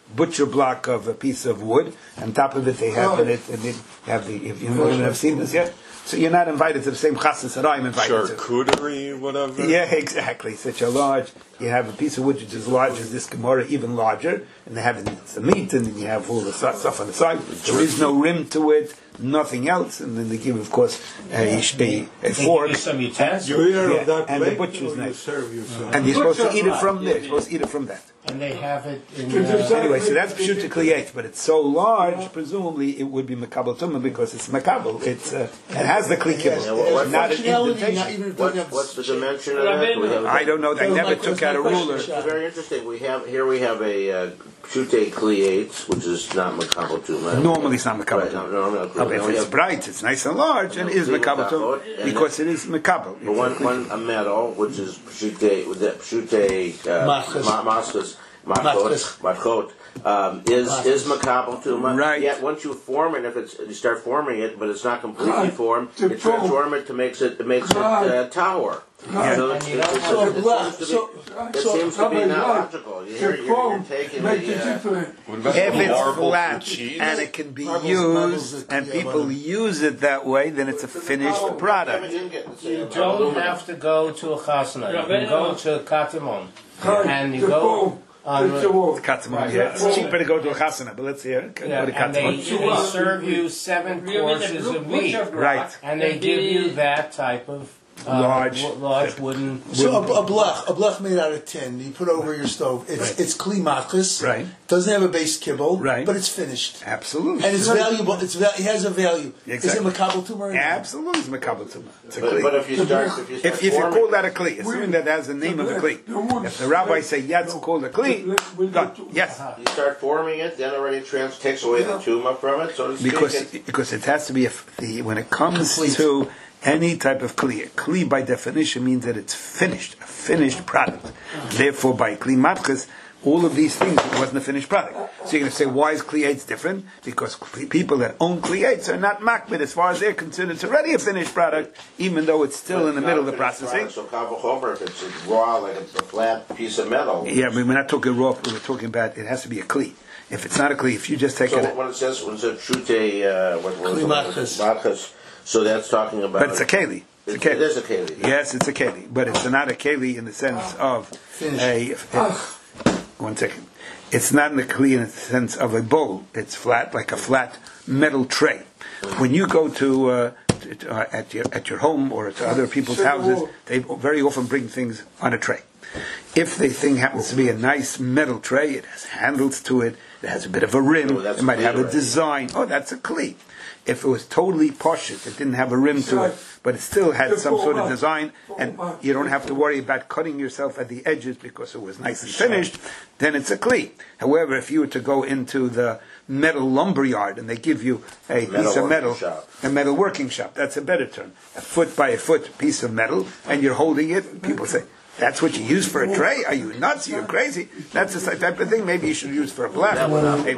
butcher block of a piece of wood. On top of it, they have in it, and they have the. If you haven't seen this yet, so you're not invited to the same chasnas that I'm invited to. Charcuterie, whatever. Yeah, exactly. Such a large. You have a piece of wood which is large as this Gemara, even larger, and they have the meat, and then you have all the stuff on the side. There is no rim to it, nothing else, and then they give, of course, a fork. Some utensils. And the butcher's knife. And you're supposed to eat it from there. You're supposed to eat it from that. And they have it in... Anyway, so that's Pshuta Kliyet, but it's so large, presumably it would be Makabel Tumah because it's Makabel. It has the Kli Kibbutz, not an indentation. What's the dimension of that? I don't know. I never took out a ruler. It's very interesting. We have a Pshute Kliyet, which is not Makabel Tumah. Normally it's not Makabel Right, Tumah. no. If it's bright, it's nice and large, and it is Makabel Tumah because it is Makabel. One a metal, which is Pshute Machot, is Makabel Tumah. Right. Yet once you form it, you start forming it, but it's not completely formed, you transform it to makes it tower. Yeah. So it seems to be not logical. You're taking If it's flat and it can be used and people use it that way, then it's a finished product. You don't have to go to a chasna. You can go to Katimon. And you go... Katzimon, yeah. It's cheaper to go to a chasana, but let's hear. And they serve you 7 courses of meat. Right. And they give you that type of large wooden. So a blech made out of tin, you put over your stove. It's kli machlis. Right. Doesn't have a base kibble. Right. But it's finished. Absolutely. And it's valuable. It has a value. Exactly. Is it Makabel Tumah? Absolutely, it's Makabel Tumah. It's a But kli. if you start If you call that a kli, assuming that has the name of a kli, if the rabbi say yeah, it's called a kli, done. Yes. You start forming it, then already takes away the tumah from it, so to speak. Because it has to be when it comes to any type of kli. Kli by definition means that it's finished, a finished product. Therefore, by kli matches, all of these things, it wasn't a finished product. So you're going to say, why is kli eitz different? Because people that own kli eitz are not makbid. As far as they're concerned, it's already a finished product, even though it's still in the middle of the processing. So kavachomer, if it's raw, like it's a flat piece of metal. Yeah, but we're not talking raw. We're talking about it has to be a kli. If it's not a kli, if you just take so it... when it says shute, matchas, so that's talking about... But it's a keli. It's a keli. It is a keli. Yes, it's a keli. But it's not a keli in the sense of one second. It's not in the keli in the sense of a bowl. It's flat, like a flat metal tray. When you go to at your home or to other people's houses, they very often bring things on a tray. If the thing happens to be a nice metal tray, it has handles to it, it has a bit of a rim, it might have a design. Oh, that's a kli. If it was totally poshut, it didn't have a rim to it, but it still had some sort of design, and you don't have to worry about cutting yourself at the edges because it was nice and finished, then it's a kli. However, if you were to go into the metal lumber yard and they give you a piece of metal, a metal working shop, that's a better term, a foot by a foot piece of metal, and you're holding it, people say, that's what you use for a tray? Are you nuts? Are you crazy? That's the type of thing maybe you should use for a black. That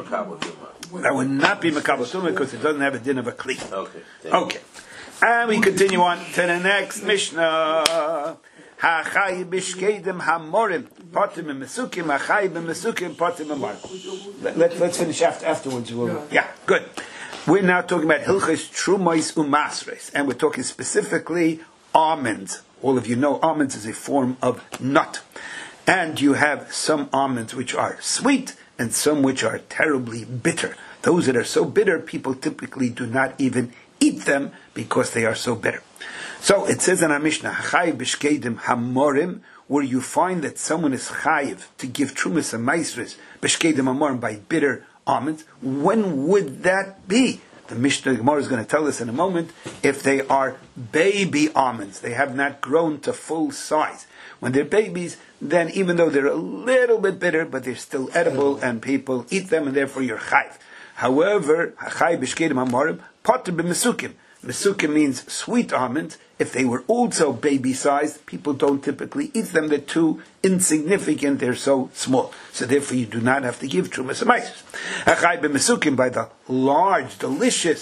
would not be Makabel Tumah because it doesn't have a din of a kli. Okay. And we continue on to the next Mishnah. Hachai b'shkedim hamorim potim mesukim hachai b'mesukim potim hamorim. Let's finish afterwards. Yeah, good. We're now talking about Hilchos Trumos Umasres, and we're talking specifically almonds. All of you know almonds is a form of nut. And you have some almonds which are sweet and some which are terribly bitter. Those that are so bitter, people typically do not even eat them because they are so bitter. So it says in our Mishnah, Chayiv b'shkedim hamorim, where you find that someone is chayiv to give trumas and maisres b'shkedim hamorim by bitter almonds. When would that be? The Mishnah Gemara is going to tell us in a moment if they are baby almonds. They have not grown to full size. When they're babies, then even though they're a little bit bitter, but they're still edible and people eat them and therefore you're chayiv. However, hachai b'shkedim hamorim potter b'mesukim. Mesukim means sweet almonds. If they were also baby-sized, people don't typically eat them. They're too insignificant. They're so small. So therefore, you do not have to give trumas and maises. Hachai b'mesukim, by the large, delicious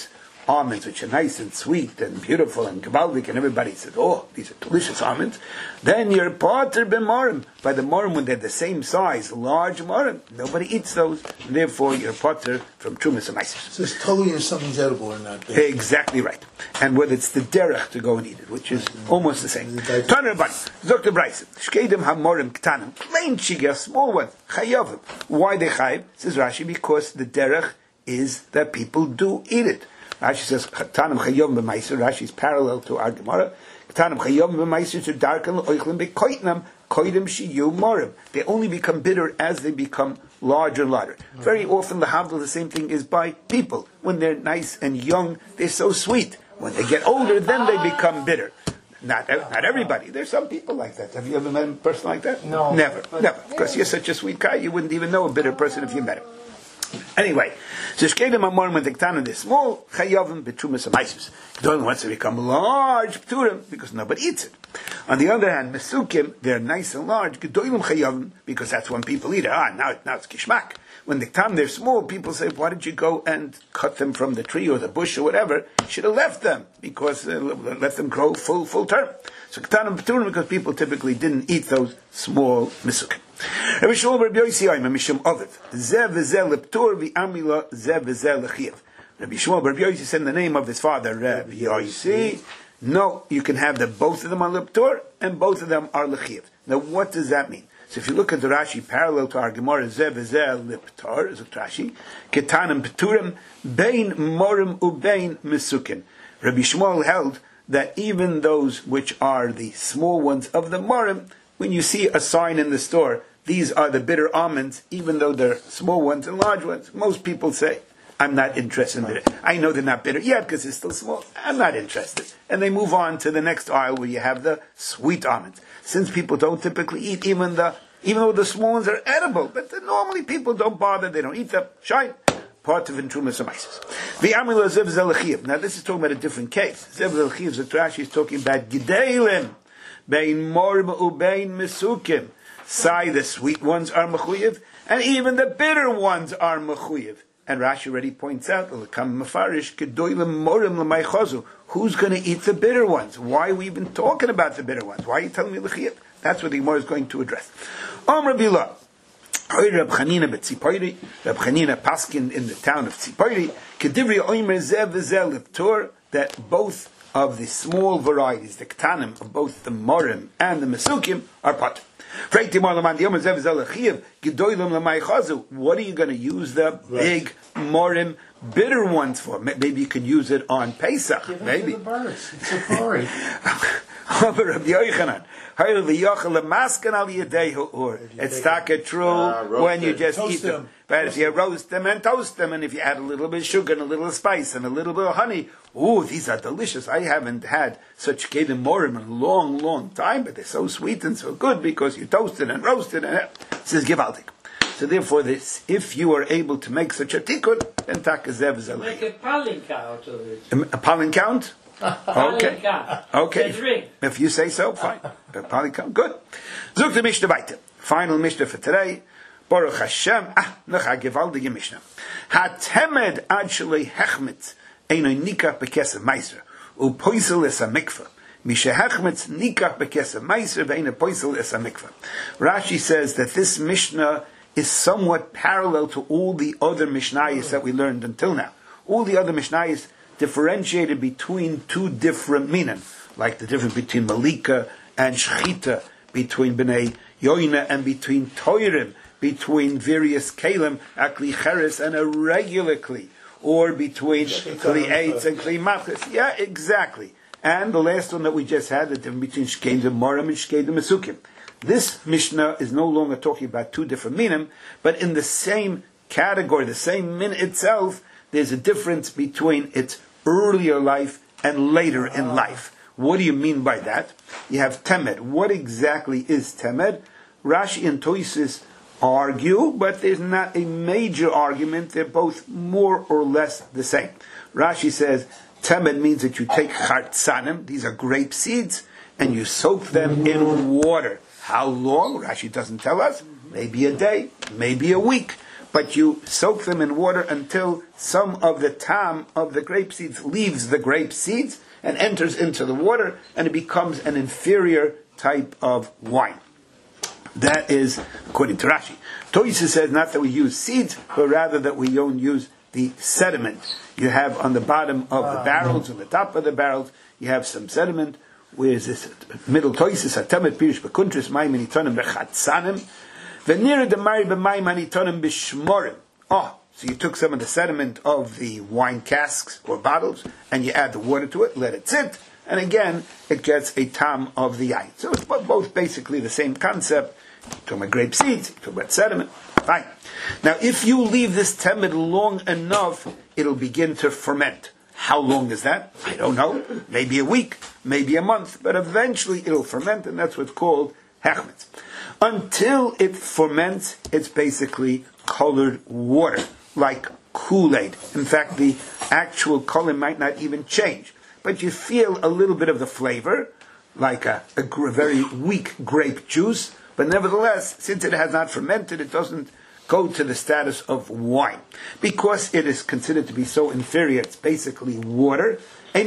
almonds which are nice and sweet and beautiful and gavaldik, and everybody says, oh, these are delicious almonds, then you're pater b'morim. By the morim, when they're the same size, large morim, nobody eats those, and therefore you're pater from trumas and meiser. So it's totally if something's edible or not. Basically. Exactly right. And whether it's the derech to go and eat it, which is almost the same. Taner Rabbanan, Dr. Bryson, shkedim hamorim ktanim, plain shigya, small one, chayavim. Why they chayiv? Says Rashi, because the derech is that people do eat it. Rashi says, ktanim chayavim b'meiser. Rashi is parallel to our Gemara. Ktanim chayavim b'meiser to darken l'oichlin b'koitnam, koidim shiyu morim. They only become bitter as they become larger and larger. Very often the havdil, the same thing is by people. When they're nice and young, they're so sweet. When they get older, then they become bitter. Not everybody. There's some people like that. Have you ever met a person like that? No. Never. Because you're such a sweet guy, you wouldn't even know a bitter person if you met him. Anyway, so shkedim amorim when they're small, chayavim betrumas amaisus. Gedolim wants to become large, pturim, because nobody eats it. On the other hand, mesukim, they're nice and large, gedolim chayavim, because that's when people eat it. Now it's kishmak. When they're small, people say, why did you go and cut them from the tree or the bush or whatever? You should have left them, because let them grow full term. So ketanim pturim, because people typically didn't eat those small mesukim. Rabbi Shmuel Bar Yosi Omer Mishum Oviv Zev V'Zeh Leptur V'Amila Zev V'Zeh L'Chiyuv. Rabbi Shmuel Bar Yosi said in the name of his father Rabbi Yosi, no, you can have both of them are Leptur and both of them are L'Chiyuv. Now what does that mean? So if you look at the Rashi parallel to our Gemara Zev V'Zeh Leptur, is Rashi Ketanim Pturim Bein Morim Ubein Mesukin. Rabbi Shmuel held that even those which are the small ones of the morim, when you see a sign in the store, these are the bitter almonds, even though they're small ones and large ones, most people say, I'm not interested in bitter. I know they're not bitter yet because they're still small. I'm not interested. And they move on to the next aisle where you have the sweet almonds. Since people don't typically eat even though the small ones are edible, but normally people don't bother, they don't eat them. Shine. Part of Intrumas Amaisis. V'amila Zev Zelachiv. Now this is talking about a different case. Zev Zelachiv, Zatrashi is talking about Gedalim. Bein morim ubein mesukim. Sai, the sweet ones are mechuyev, and even the bitter ones are mechuyev. And Rashi already points out, who's going to eat the bitter ones? Why are we even talking about the bitter ones? Why are you telling me l'chiyuv? That's what the Gemara is going to address. Reb Chanina b'Tzipoiri, Reb Chanina Paskin in the town of Tzipoiri, Kedivri Oimer Zev V'Zeh Leptur, that both of the small varieties, the ktanim of both the morim and the mesukim, are pot. What are you going to use the big morim bitter ones for? Maybe you could use it on Pesach. Give maybe. It to the birds. It's a party. It's taka true when you just eat them. But if you roast them and toast them, and if you add a little bit of sugar and a little spice and a little bit of honey, these are delicious. I haven't had such kedim morim in a long time, but they're so sweet and so good because you toasted and roasted and this is givaldik. So therefore, if you are able to make such a tikkun, then taka zev zalei. Make a palinka out of it. A palinka? Okay. Okay. If you say so, fine. Good. Zuk the Mishnah weiter. Final Mishnah for today. Baruch Hashem. Noch a gewaltige Mishnah. Hatemed ad shalei hechmet eino nikach bekesef meiser. Upoisel es ha-mikvah. Misha hechmet nikach bekesef meiser ve'eino poisel es ha-mikvah. Rashi says that this Mishnah is somewhat parallel to all the other Mishnayos that we learned until now. All the other Mishnayos differentiated between two different minim, like the difference between Malika and Shechita, between Bnei Yoina and between Toirim, between various Kalim, a Kli Cheres and a regular Kli, or between Kli Eitz and Kli Machis. Yeah, exactly. And the last one that we just had, the difference between Shkedim Morim and Shkedim Mesukim. This Mishnah is no longer talking about two different minim, but in the same category, the same min itself, there's a difference between its earlier life and later in life. What do you mean by that? You have temed. What exactly is temed? Rashi and Toisis argue, but there's not a major argument. They're both more or less the same. Rashi says temed means that you take chartzanim, these are grape seeds, and you soak them in water. How long? Rashi doesn't tell us. Maybe a day, maybe a week. but you soak them in water until some of the tam of the grape seeds leaves the grape seeds and enters into the water, and it becomes an inferior type of wine. That is according to Rashi. Tosfos says not that we use seeds, but rather that we don't use the sediment. You have on the bottom of the barrels, on the top of the barrels, you have some sediment. Where is this? Middle Tosfos, Hatamet Pirish Bekuntris Mayim Anitonim Bechatzanim, Venira Demari B'Mayim Anitonim B'Shmorim. Oh, so you took some of the sediment of the wine casks or bottles, and you add the water to it, let it sit, and again, it gets a tam of the yain. So it's both basically the same concept. You're talking about grape seeds, you're talking about sediment. Fine. Now, if you leave this temet long enough, it'll begin to ferment. How long is that? I don't know. Maybe a week, maybe a month, but eventually it'll ferment, and that's what's called hechmetz. Until it ferments, it's basically colored water, like Kool-Aid. In fact, the actual color might not even change, but you feel a little bit of the flavor, like a very weak grape juice, but nevertheless, since it has not fermented, it doesn't go to the status of wine. Because it is considered to be so inferior, it's basically water. You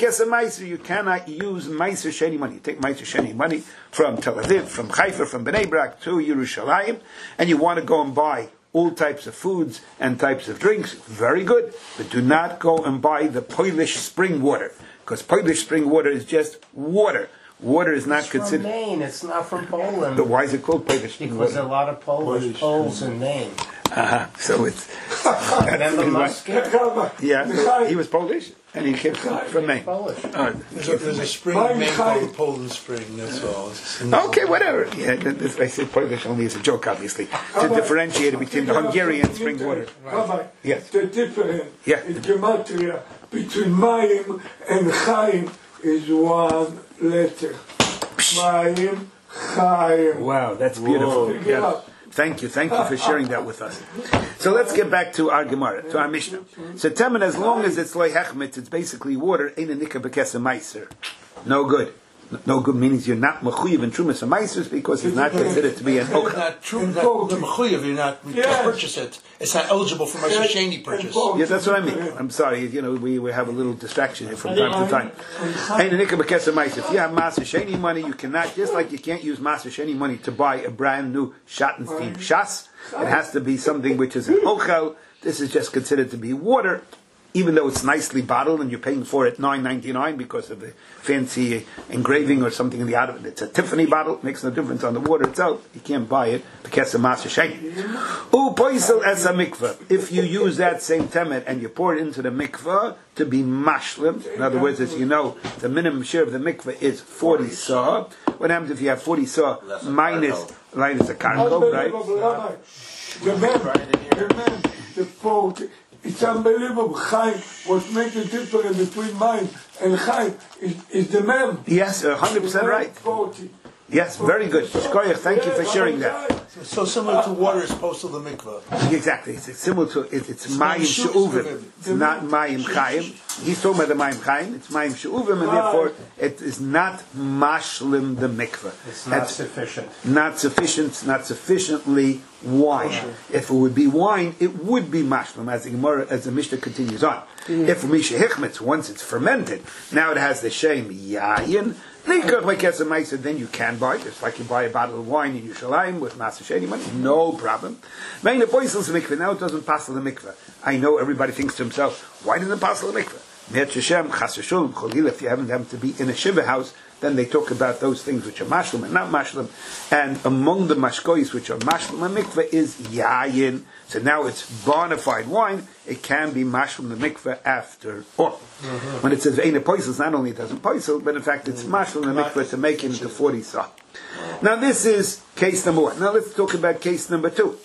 cannot use Meiser Sheni money. You take Meiser Sheni money from Tel Aviv, from Haifa, from Bnei Brak to Yerushalayim, and you want to go and buy all types of foods and types of drinks. Very good. But do not go and buy the Polish spring water, because Polish spring water is just water. Water is not considered. It's from Maine. It's not from Poland. But why is it called Polish spring water? Because a lot of Poles in Maine. So it's. Remember Muscat? Yeah, he was Polish, and he came from Maine. Polish. There's a spring in Maine called the Poland Spring. That's all. Okay, whatever. Yeah, I said Polish only as a joke, obviously, to differentiate it between the Hungarian spring water. Rabbi, Yes. the difference in Yeah. gematria between Mayim and Chaim is one letter. Mayim, Chaim. Wow, that's beautiful. Yeah. Thank you for sharing that with us. So let's get back to our Gemara, to our Mishnah. So Temen, as long as it's loy hechmet, it's basically water, ain't a nikah bekesa meiser. No good. No good means you're not mechuyev in trumas and meisers because it's not considered to be an ochel. Not true. Not mechuyev. You're not purchase it. It's not eligible for Meiser Sheni purchase. Yes, that's what I mean. I'm sorry. We have a little distraction here from time to time. Ain't a nikah bekesa meiser. If you have Maser Sheni money, you cannot, just like you can't use Maser Sheni money to buy a brand new Schattenstein Shas. It has to be something which is an ochel. This is just considered to be water. Even though it's nicely bottled and you're paying for it $9.99 because of the fancy engraving or something in the out of it. It's a Tiffany bottle, it makes no difference on the water itself. You can't buy it because of Maser Sheni. Poisel as a mikveh. If you use that same temet and you pour it into the mikveh to be mashlim, in other words, as you know, the minimum share of the mikveh is 40 saw. What happens if you have 40 saw minus a cargo, right? The 40. It's unbelievable. Chaim, what makes the difference between mine and Chaim is the mem. Yes, 100% right. 40. Yes, very good. Shkoyach, thank you for sharing that. So similar to water is opposed to the mikveh. Exactly. It's similar to it's Mayim She'uvim. It's not Mayim Chaim. He's talking about the Mayim Chaim. It's Mayim She'uvim, and therefore it is not mashlim the mikveh. It's not sufficient. Not sufficient. It's not sufficiently wine. If it would be wine, it would be mashlim, as the Mishnah continues on. If Misha Hichmetz, once it's fermented, now it has the shem yayin. Then you can buy, just like you buy a bottle of wine in Yerushalayim with Maser Sheni money, no problem. Now it doesn't pass the mikveh. I know everybody thinks to himself, why didn't it pass the mikveh? If you happen to be in a shiva house, then they talk about those things which are mashlim and not mashlim. And among the mashkois which are mashlim and mikveh is yayin. So now it's bona fide wine. It can be mashlim the mikveh after all. When it says ve'ena poisel, not only it doesn't poisel, but in fact it's mashlim the mikveh to make it into 40 saw. Now this is case number 1. Now let's talk about case number 2.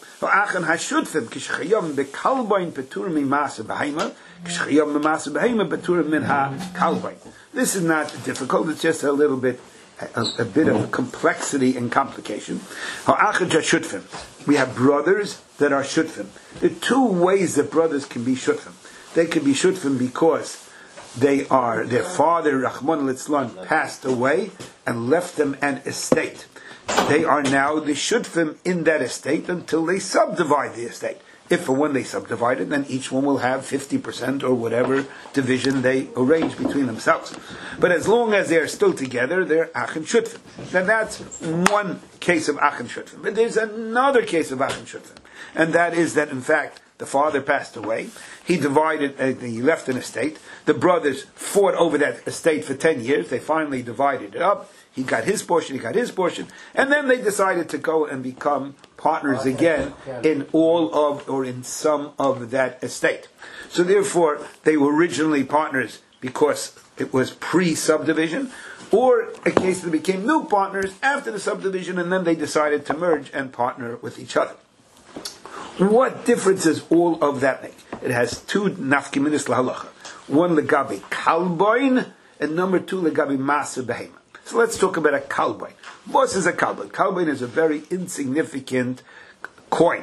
This is not difficult, it's just a little bit, a bit of complexity and complication. We have brothers that are shutfim. There are 2 ways that brothers can be shutfim. They can be shutfim because their father, Rahman al-Itzlan, passed away and left them an estate. They are now the shutfim in that estate until they subdivide the estate. If and when they subdivide it, then each one will have 50% or whatever division they arrange between themselves. But as long as they are still together, they're Achim Shutfim. Then that's one case of Achim Shutfim. But there's another case of Achim Shutfim. And that is that, in fact, the father passed away. He he left an estate. The brothers fought over that estate for 10 years. They finally divided it up. He got his portion, and then they decided to go and become partners again in all of, or in some of that estate. So therefore, they were originally partners because it was pre-subdivision, or a case that became new partners after the subdivision, and then they decided to merge and partner with each other. What difference does all of that make? It has two nafkiminis lahalacha. One legabi kalboin, and number two legabi maser behema. So let's talk about a kalboin. What is a kalboin? Kalboin is a very insignificant coin.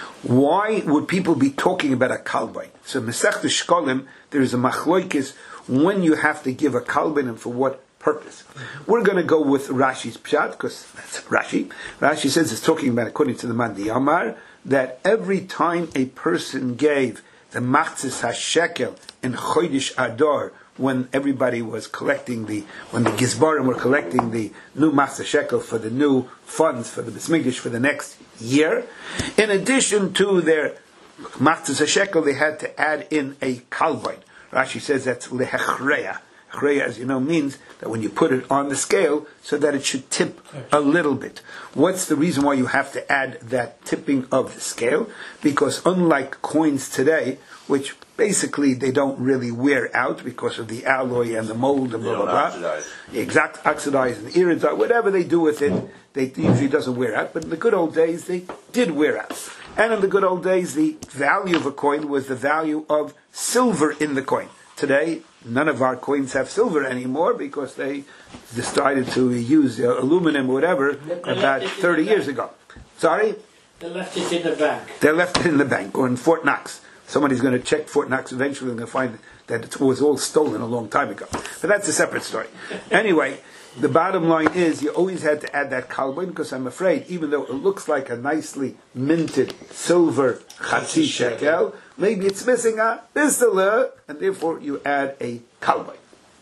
Why would people be talking about a kalboin? So Masechta Shkolim, there is a machloikis when you have to give a kalboin and for what purpose. We're going to go with Rashi's pshat, because that's Rashi. Rashi says it's talking about, according to the Mandi Amar, that every time a person gave the machzis hashekel in Chodesh Adar, when everybody was collecting when the Gizbarim were collecting the new machzis shekel for the new funds for the Bismigdash for the next year, in addition to their machzis shekel, they had to add in a kalboin. Rashi says that's lehechreya. Chreya, as you know, means that when you put it on the scale, so that it should tip a little bit. What's the reason why you have to add that tipping of the scale? Because unlike coins today, which basically they don't really wear out because of the alloy and the mold and blah, blah, blah. Oxidize. Exact, oxidize and iridite, whatever they do with it, it usually doesn't wear out. But in the good old days, they did wear out. And in the good old days, the value of a coin was the value of silver in the coin. Today, none of our coins have silver anymore because they decided to use aluminum or whatever about 30 years ago. Sorry? They left it in the bank. They left it in the bank or in Fort Knox. Somebody's going to check Fort Knox eventually and going to find that it was all stolen a long time ago. But that's a separate story. Anyway, the bottom line is you always had to add that kalboin because I'm afraid, even though it looks like a nicely minted silver chatzi shekel, maybe it's missing a bizdala, and therefore you add a kalboin.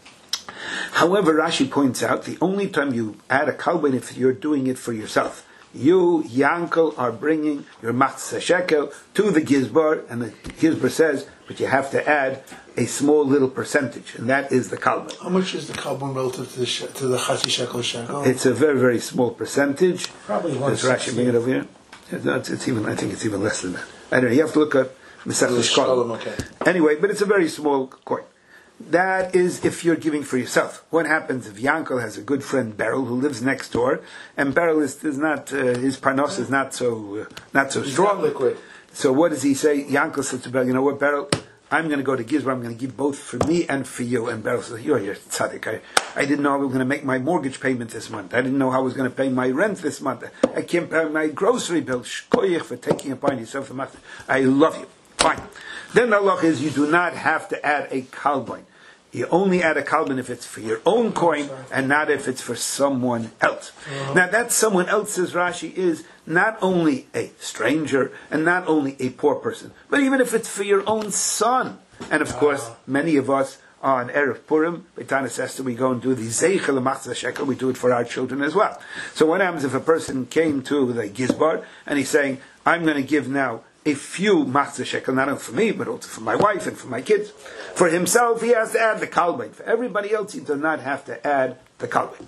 However, Rashi points out the only time you add a kalboin if you're doing it for yourself. You, Yankel, are bringing your matzah shekel to the Gizbar, and the Gizbar says, but you have to add a small little percentage, and that is the kalboin. How much is the kalboin relative to the chatzi shekel shekel? It's a very, very small percentage. Probably Does Rashi bring it over here? It's even. I think it's even less than that. I don't know. You have to look at Masechta Shkolim. Okay. Anyway, but it's a very small coin. That is if you're giving for yourself. What happens if Yankel has a good friend Beryl who lives next door, and Beryl is not his parnos is not so strong. Not liquid. So what does he say? Yankel says to Beryl, "You know what, Beryl? I'm going to go to Gizbar. I'm going to give both for me and for you." And Beryl says, "You're tzaddik. I didn't know I was going to make my mortgage payment this month. I didn't know how I was going to pay my rent this month. I can't pay my grocery bill. Shkoyich for taking upon yourself the matter. I love you." Fine. Then the halach is you do not have to add a kalboin. You only add a kalboin if it's for your own coin and not if it's for someone else. Now that someone else, says Rashi, is not only a stranger and not only a poor person, but even if it's for your own son. And of course, many of us on Erev Purim, B'Tanis Esther, we go and do the Zeichel Machzah Shekel, we do it for our children as well. So what happens if a person came to the Gizbar and he's saying, I'm going to give now a few machzah shekel, not only for me, but also for my wife and for my kids. For himself, he has to add the kalboin. For everybody else, he does not have to add the kalboin.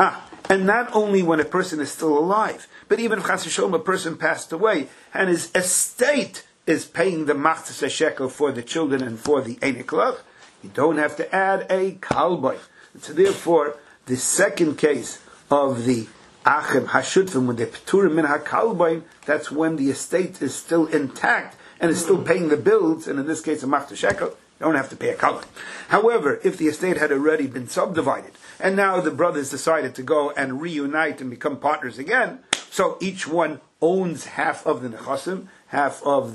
And not only when a person is still alive, but even if chas v'sholom a person passed away, and his estate is paying the machzah shekel for the children and for the einiklach, you don't have to add a kalboin. So therefore, the second case of the Achim Hashutfim, when they pturim min hakalboin, that's when the estate is still intact and is still paying the bills, and in this case a machzah shekel, you don't have to pay a kalboin. However, if the estate had already been subdivided, and now the brothers decided to go and reunite and become partners again, so each one owns half of the nechasim, half of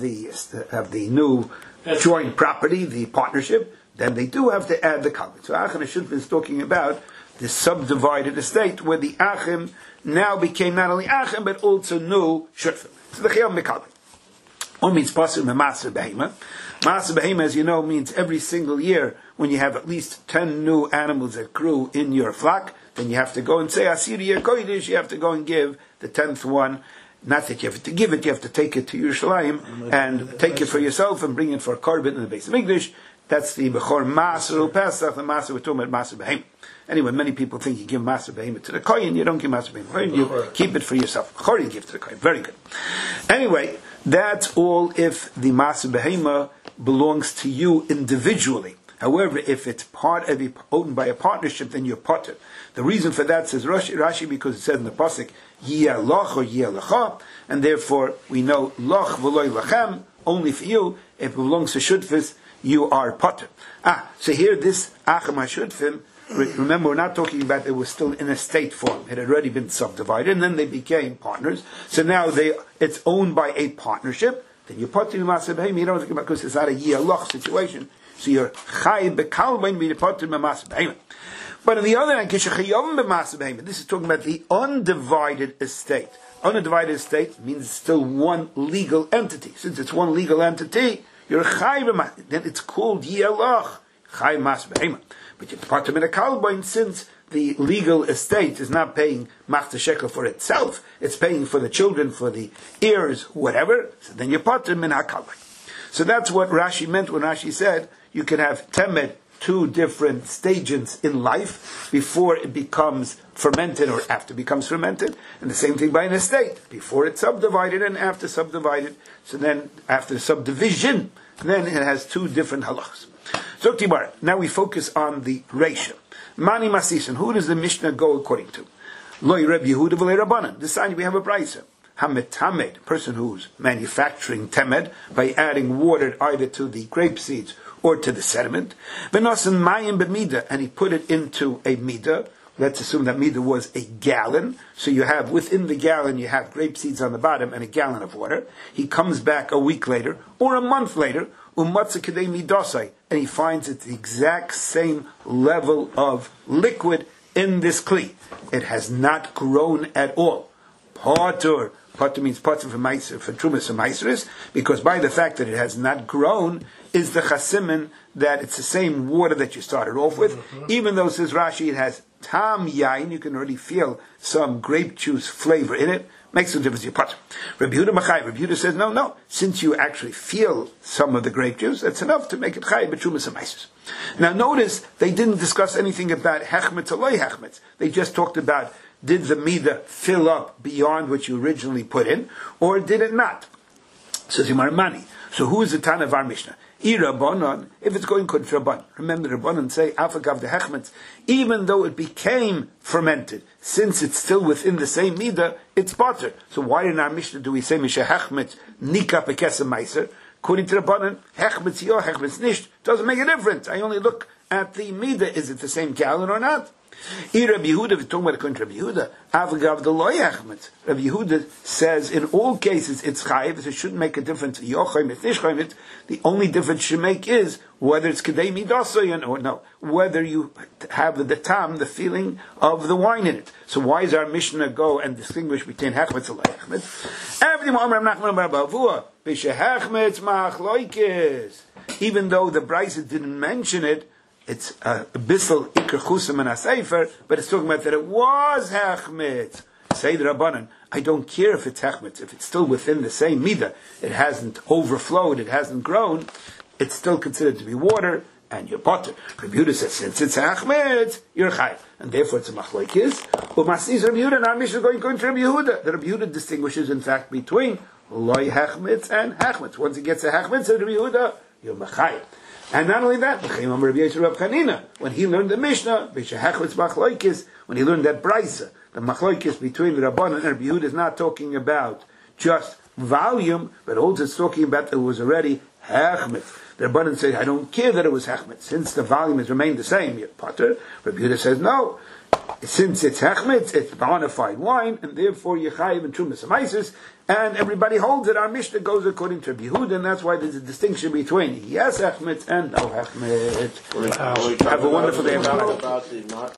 the new joint property, the partnership, then they do have to add the kalboin. So Achim Hashutfim is talking about the subdivided estate where the Achim now became not only Achim but also new Shutfim. So the Chiyam Mekalbin. or means pasuk Maaser Behema. Maaser Behema, as you know, means every single year when you have at least 10 new animals that grew in your flock, then you have to go and say Asiri Kodesh. You have to go and give the 10th one. Not that you have to give it, you have to take it to Yerushalayim and take it for yourself and bring it for a korban in the base of English. That's the Bechor Maaser Pesach, the Maaser we're talking about Maaser Behema. Anyway, many people think you give Maaser Behema to the Kohen, you don't give Maaser Behema. You keep it for yourself. Bechor you give to the Kohen. Very good. Anyway, that's all if the Maaser Behema belongs to you individually. However, if it's part of owned by a partnership, then you're potter. The reason for that, says Rashi, because it says in the pasuk Yiyah Loch or Yiyah Lecha, and therefore we know Loch v'loy lachem, only for you. If it belongs to Shutfis, you are potter. So here this Acham HaShutfim, remember we're not talking about it was still in a state form. It had already been subdivided, and then they became partners. So now it's owned by a partnership. Then you're potter Maaser Behema. You don't think about because it's not a Yiyah Loch situation. So you're Chai Bekalbain be potter Maaser Behema. But on the other hand, this is talking about the undivided estate. Undivided estate means it's still one legal entity. Since it's one legal entity, you're Chai then it's called Yiyah Loch, Chai Maaser Behema. But you're potter min hakalbain, since the legal estate is not paying machzah shekel for itself, it's paying for the children, for the heirs, whatever, so then you're potter min hakalbain. So that's what Rashi meant when Rashi said you can have temed, 2 different stages in life before it becomes fermented or after it becomes fermented, and the same thing by an estate, before it's subdivided and after subdivided. So then after subdivision, then it has 2 different halachas. So Tibar, now we focus on the ratio. Mani Masisan, who does the Mishnah go according to? Loi Reb Yehuda v'lei Rabbanan. This time we have a brayso. Hametamed, person who's manufacturing temed by adding water either to the grape seeds or to the sediment. V'nosan mayim b'mida, and he put it into a midah. Let's assume that midah was a gallon. So you have, within the gallon, you have grape seeds on the bottom and a gallon of water. He comes back a week later, or a month later, umatza kedei midosai, and he finds it the exact same level of liquid in this kli. It has not grown at all. Potter means potter for trumas and meiseris, because by the fact that it has not grown is the chasimin that it's the same water that you started off with. Even though, says Rashi, it has tam yain, you can already feel some grape juice flavor in it. Makes no difference, your potter. Rabbi Yehuda Machai. Rabbi Yehuda says, no. Since you actually feel some of the grape juice, that's enough to make it chai b'trumas and meiseris. Now notice, they didn't discuss anything about hechmetz or loy hechmetz. They just talked about, did the midah fill up beyond what you originally put in, or did it not? Says Yimar Mani. So who is the Tana of our Mishnah? Rabbanon, if it's going good Rabbanon. Remember the Rabbanon say, Afagav the hechmetz, even though it became fermented, since it's still within the same midah, it's potter. So why in our Mishnah do we say Misha hechmetz nika pekesem meiser? According to Rabbanon, hechmetz yo, hechmetz nisht, doesn't make a difference. I only look at the midah, is it the same gallon or not? Rabbi Yehuda, if you're talking about according to Rabbi Yehuda, Avagav the loy hechmetz. Rabbi Yehuda says in all cases it's chayiv, so it shouldn't make a difference. The only difference should make is whether it's kedei midasoyin or no, whether you have the tam, the feeling of the wine in it. So why does our Mishnah go and distinguish between hechmetz and loy hechmetz? Even though the Brisa didn't mention it, it's a bissel ikr chusim and a sefer, but it's talking about that it was hechmetz. Say the Rabbanan, I don't care if it's hechmetz, if it's still within the same midah, it hasn't overflowed, it hasn't grown, it's still considered to be water, and you're potter. Rabbi Yehuda says, since it's hechmetz, you're chayiv, and therefore it's a machlokes. Umasis Rabbi Yehuda, and our Mishnah is going to Rabbi Yehuda. The Rabbi Yehuda distinguishes, in fact, between loy hechmetz and hechmetz. Once it gets a hechmetz, says Rabbi Yehuda, you're machayiv. And not only that, when he learned the Mishnah, when he learned that Brisa, the machlokes between the Rabbanan and Rabbi Yehuda is not talking about just volume, but also it's talking about that it was already hechmetz. The Rabbanan said, I don't care that it was hechmetz, since the volume has remained the same. Yet Potter, Rabbi Yehuda says, no, since it's hechmetz, it's bona fide wine, and therefore yechayiv and trumas amaisis, and everybody holds it. Our Mishnah goes according to Rabbi Yehuda, and that's why there's a distinction between yes hechmetz and no hechmetz. Have a wonderful day.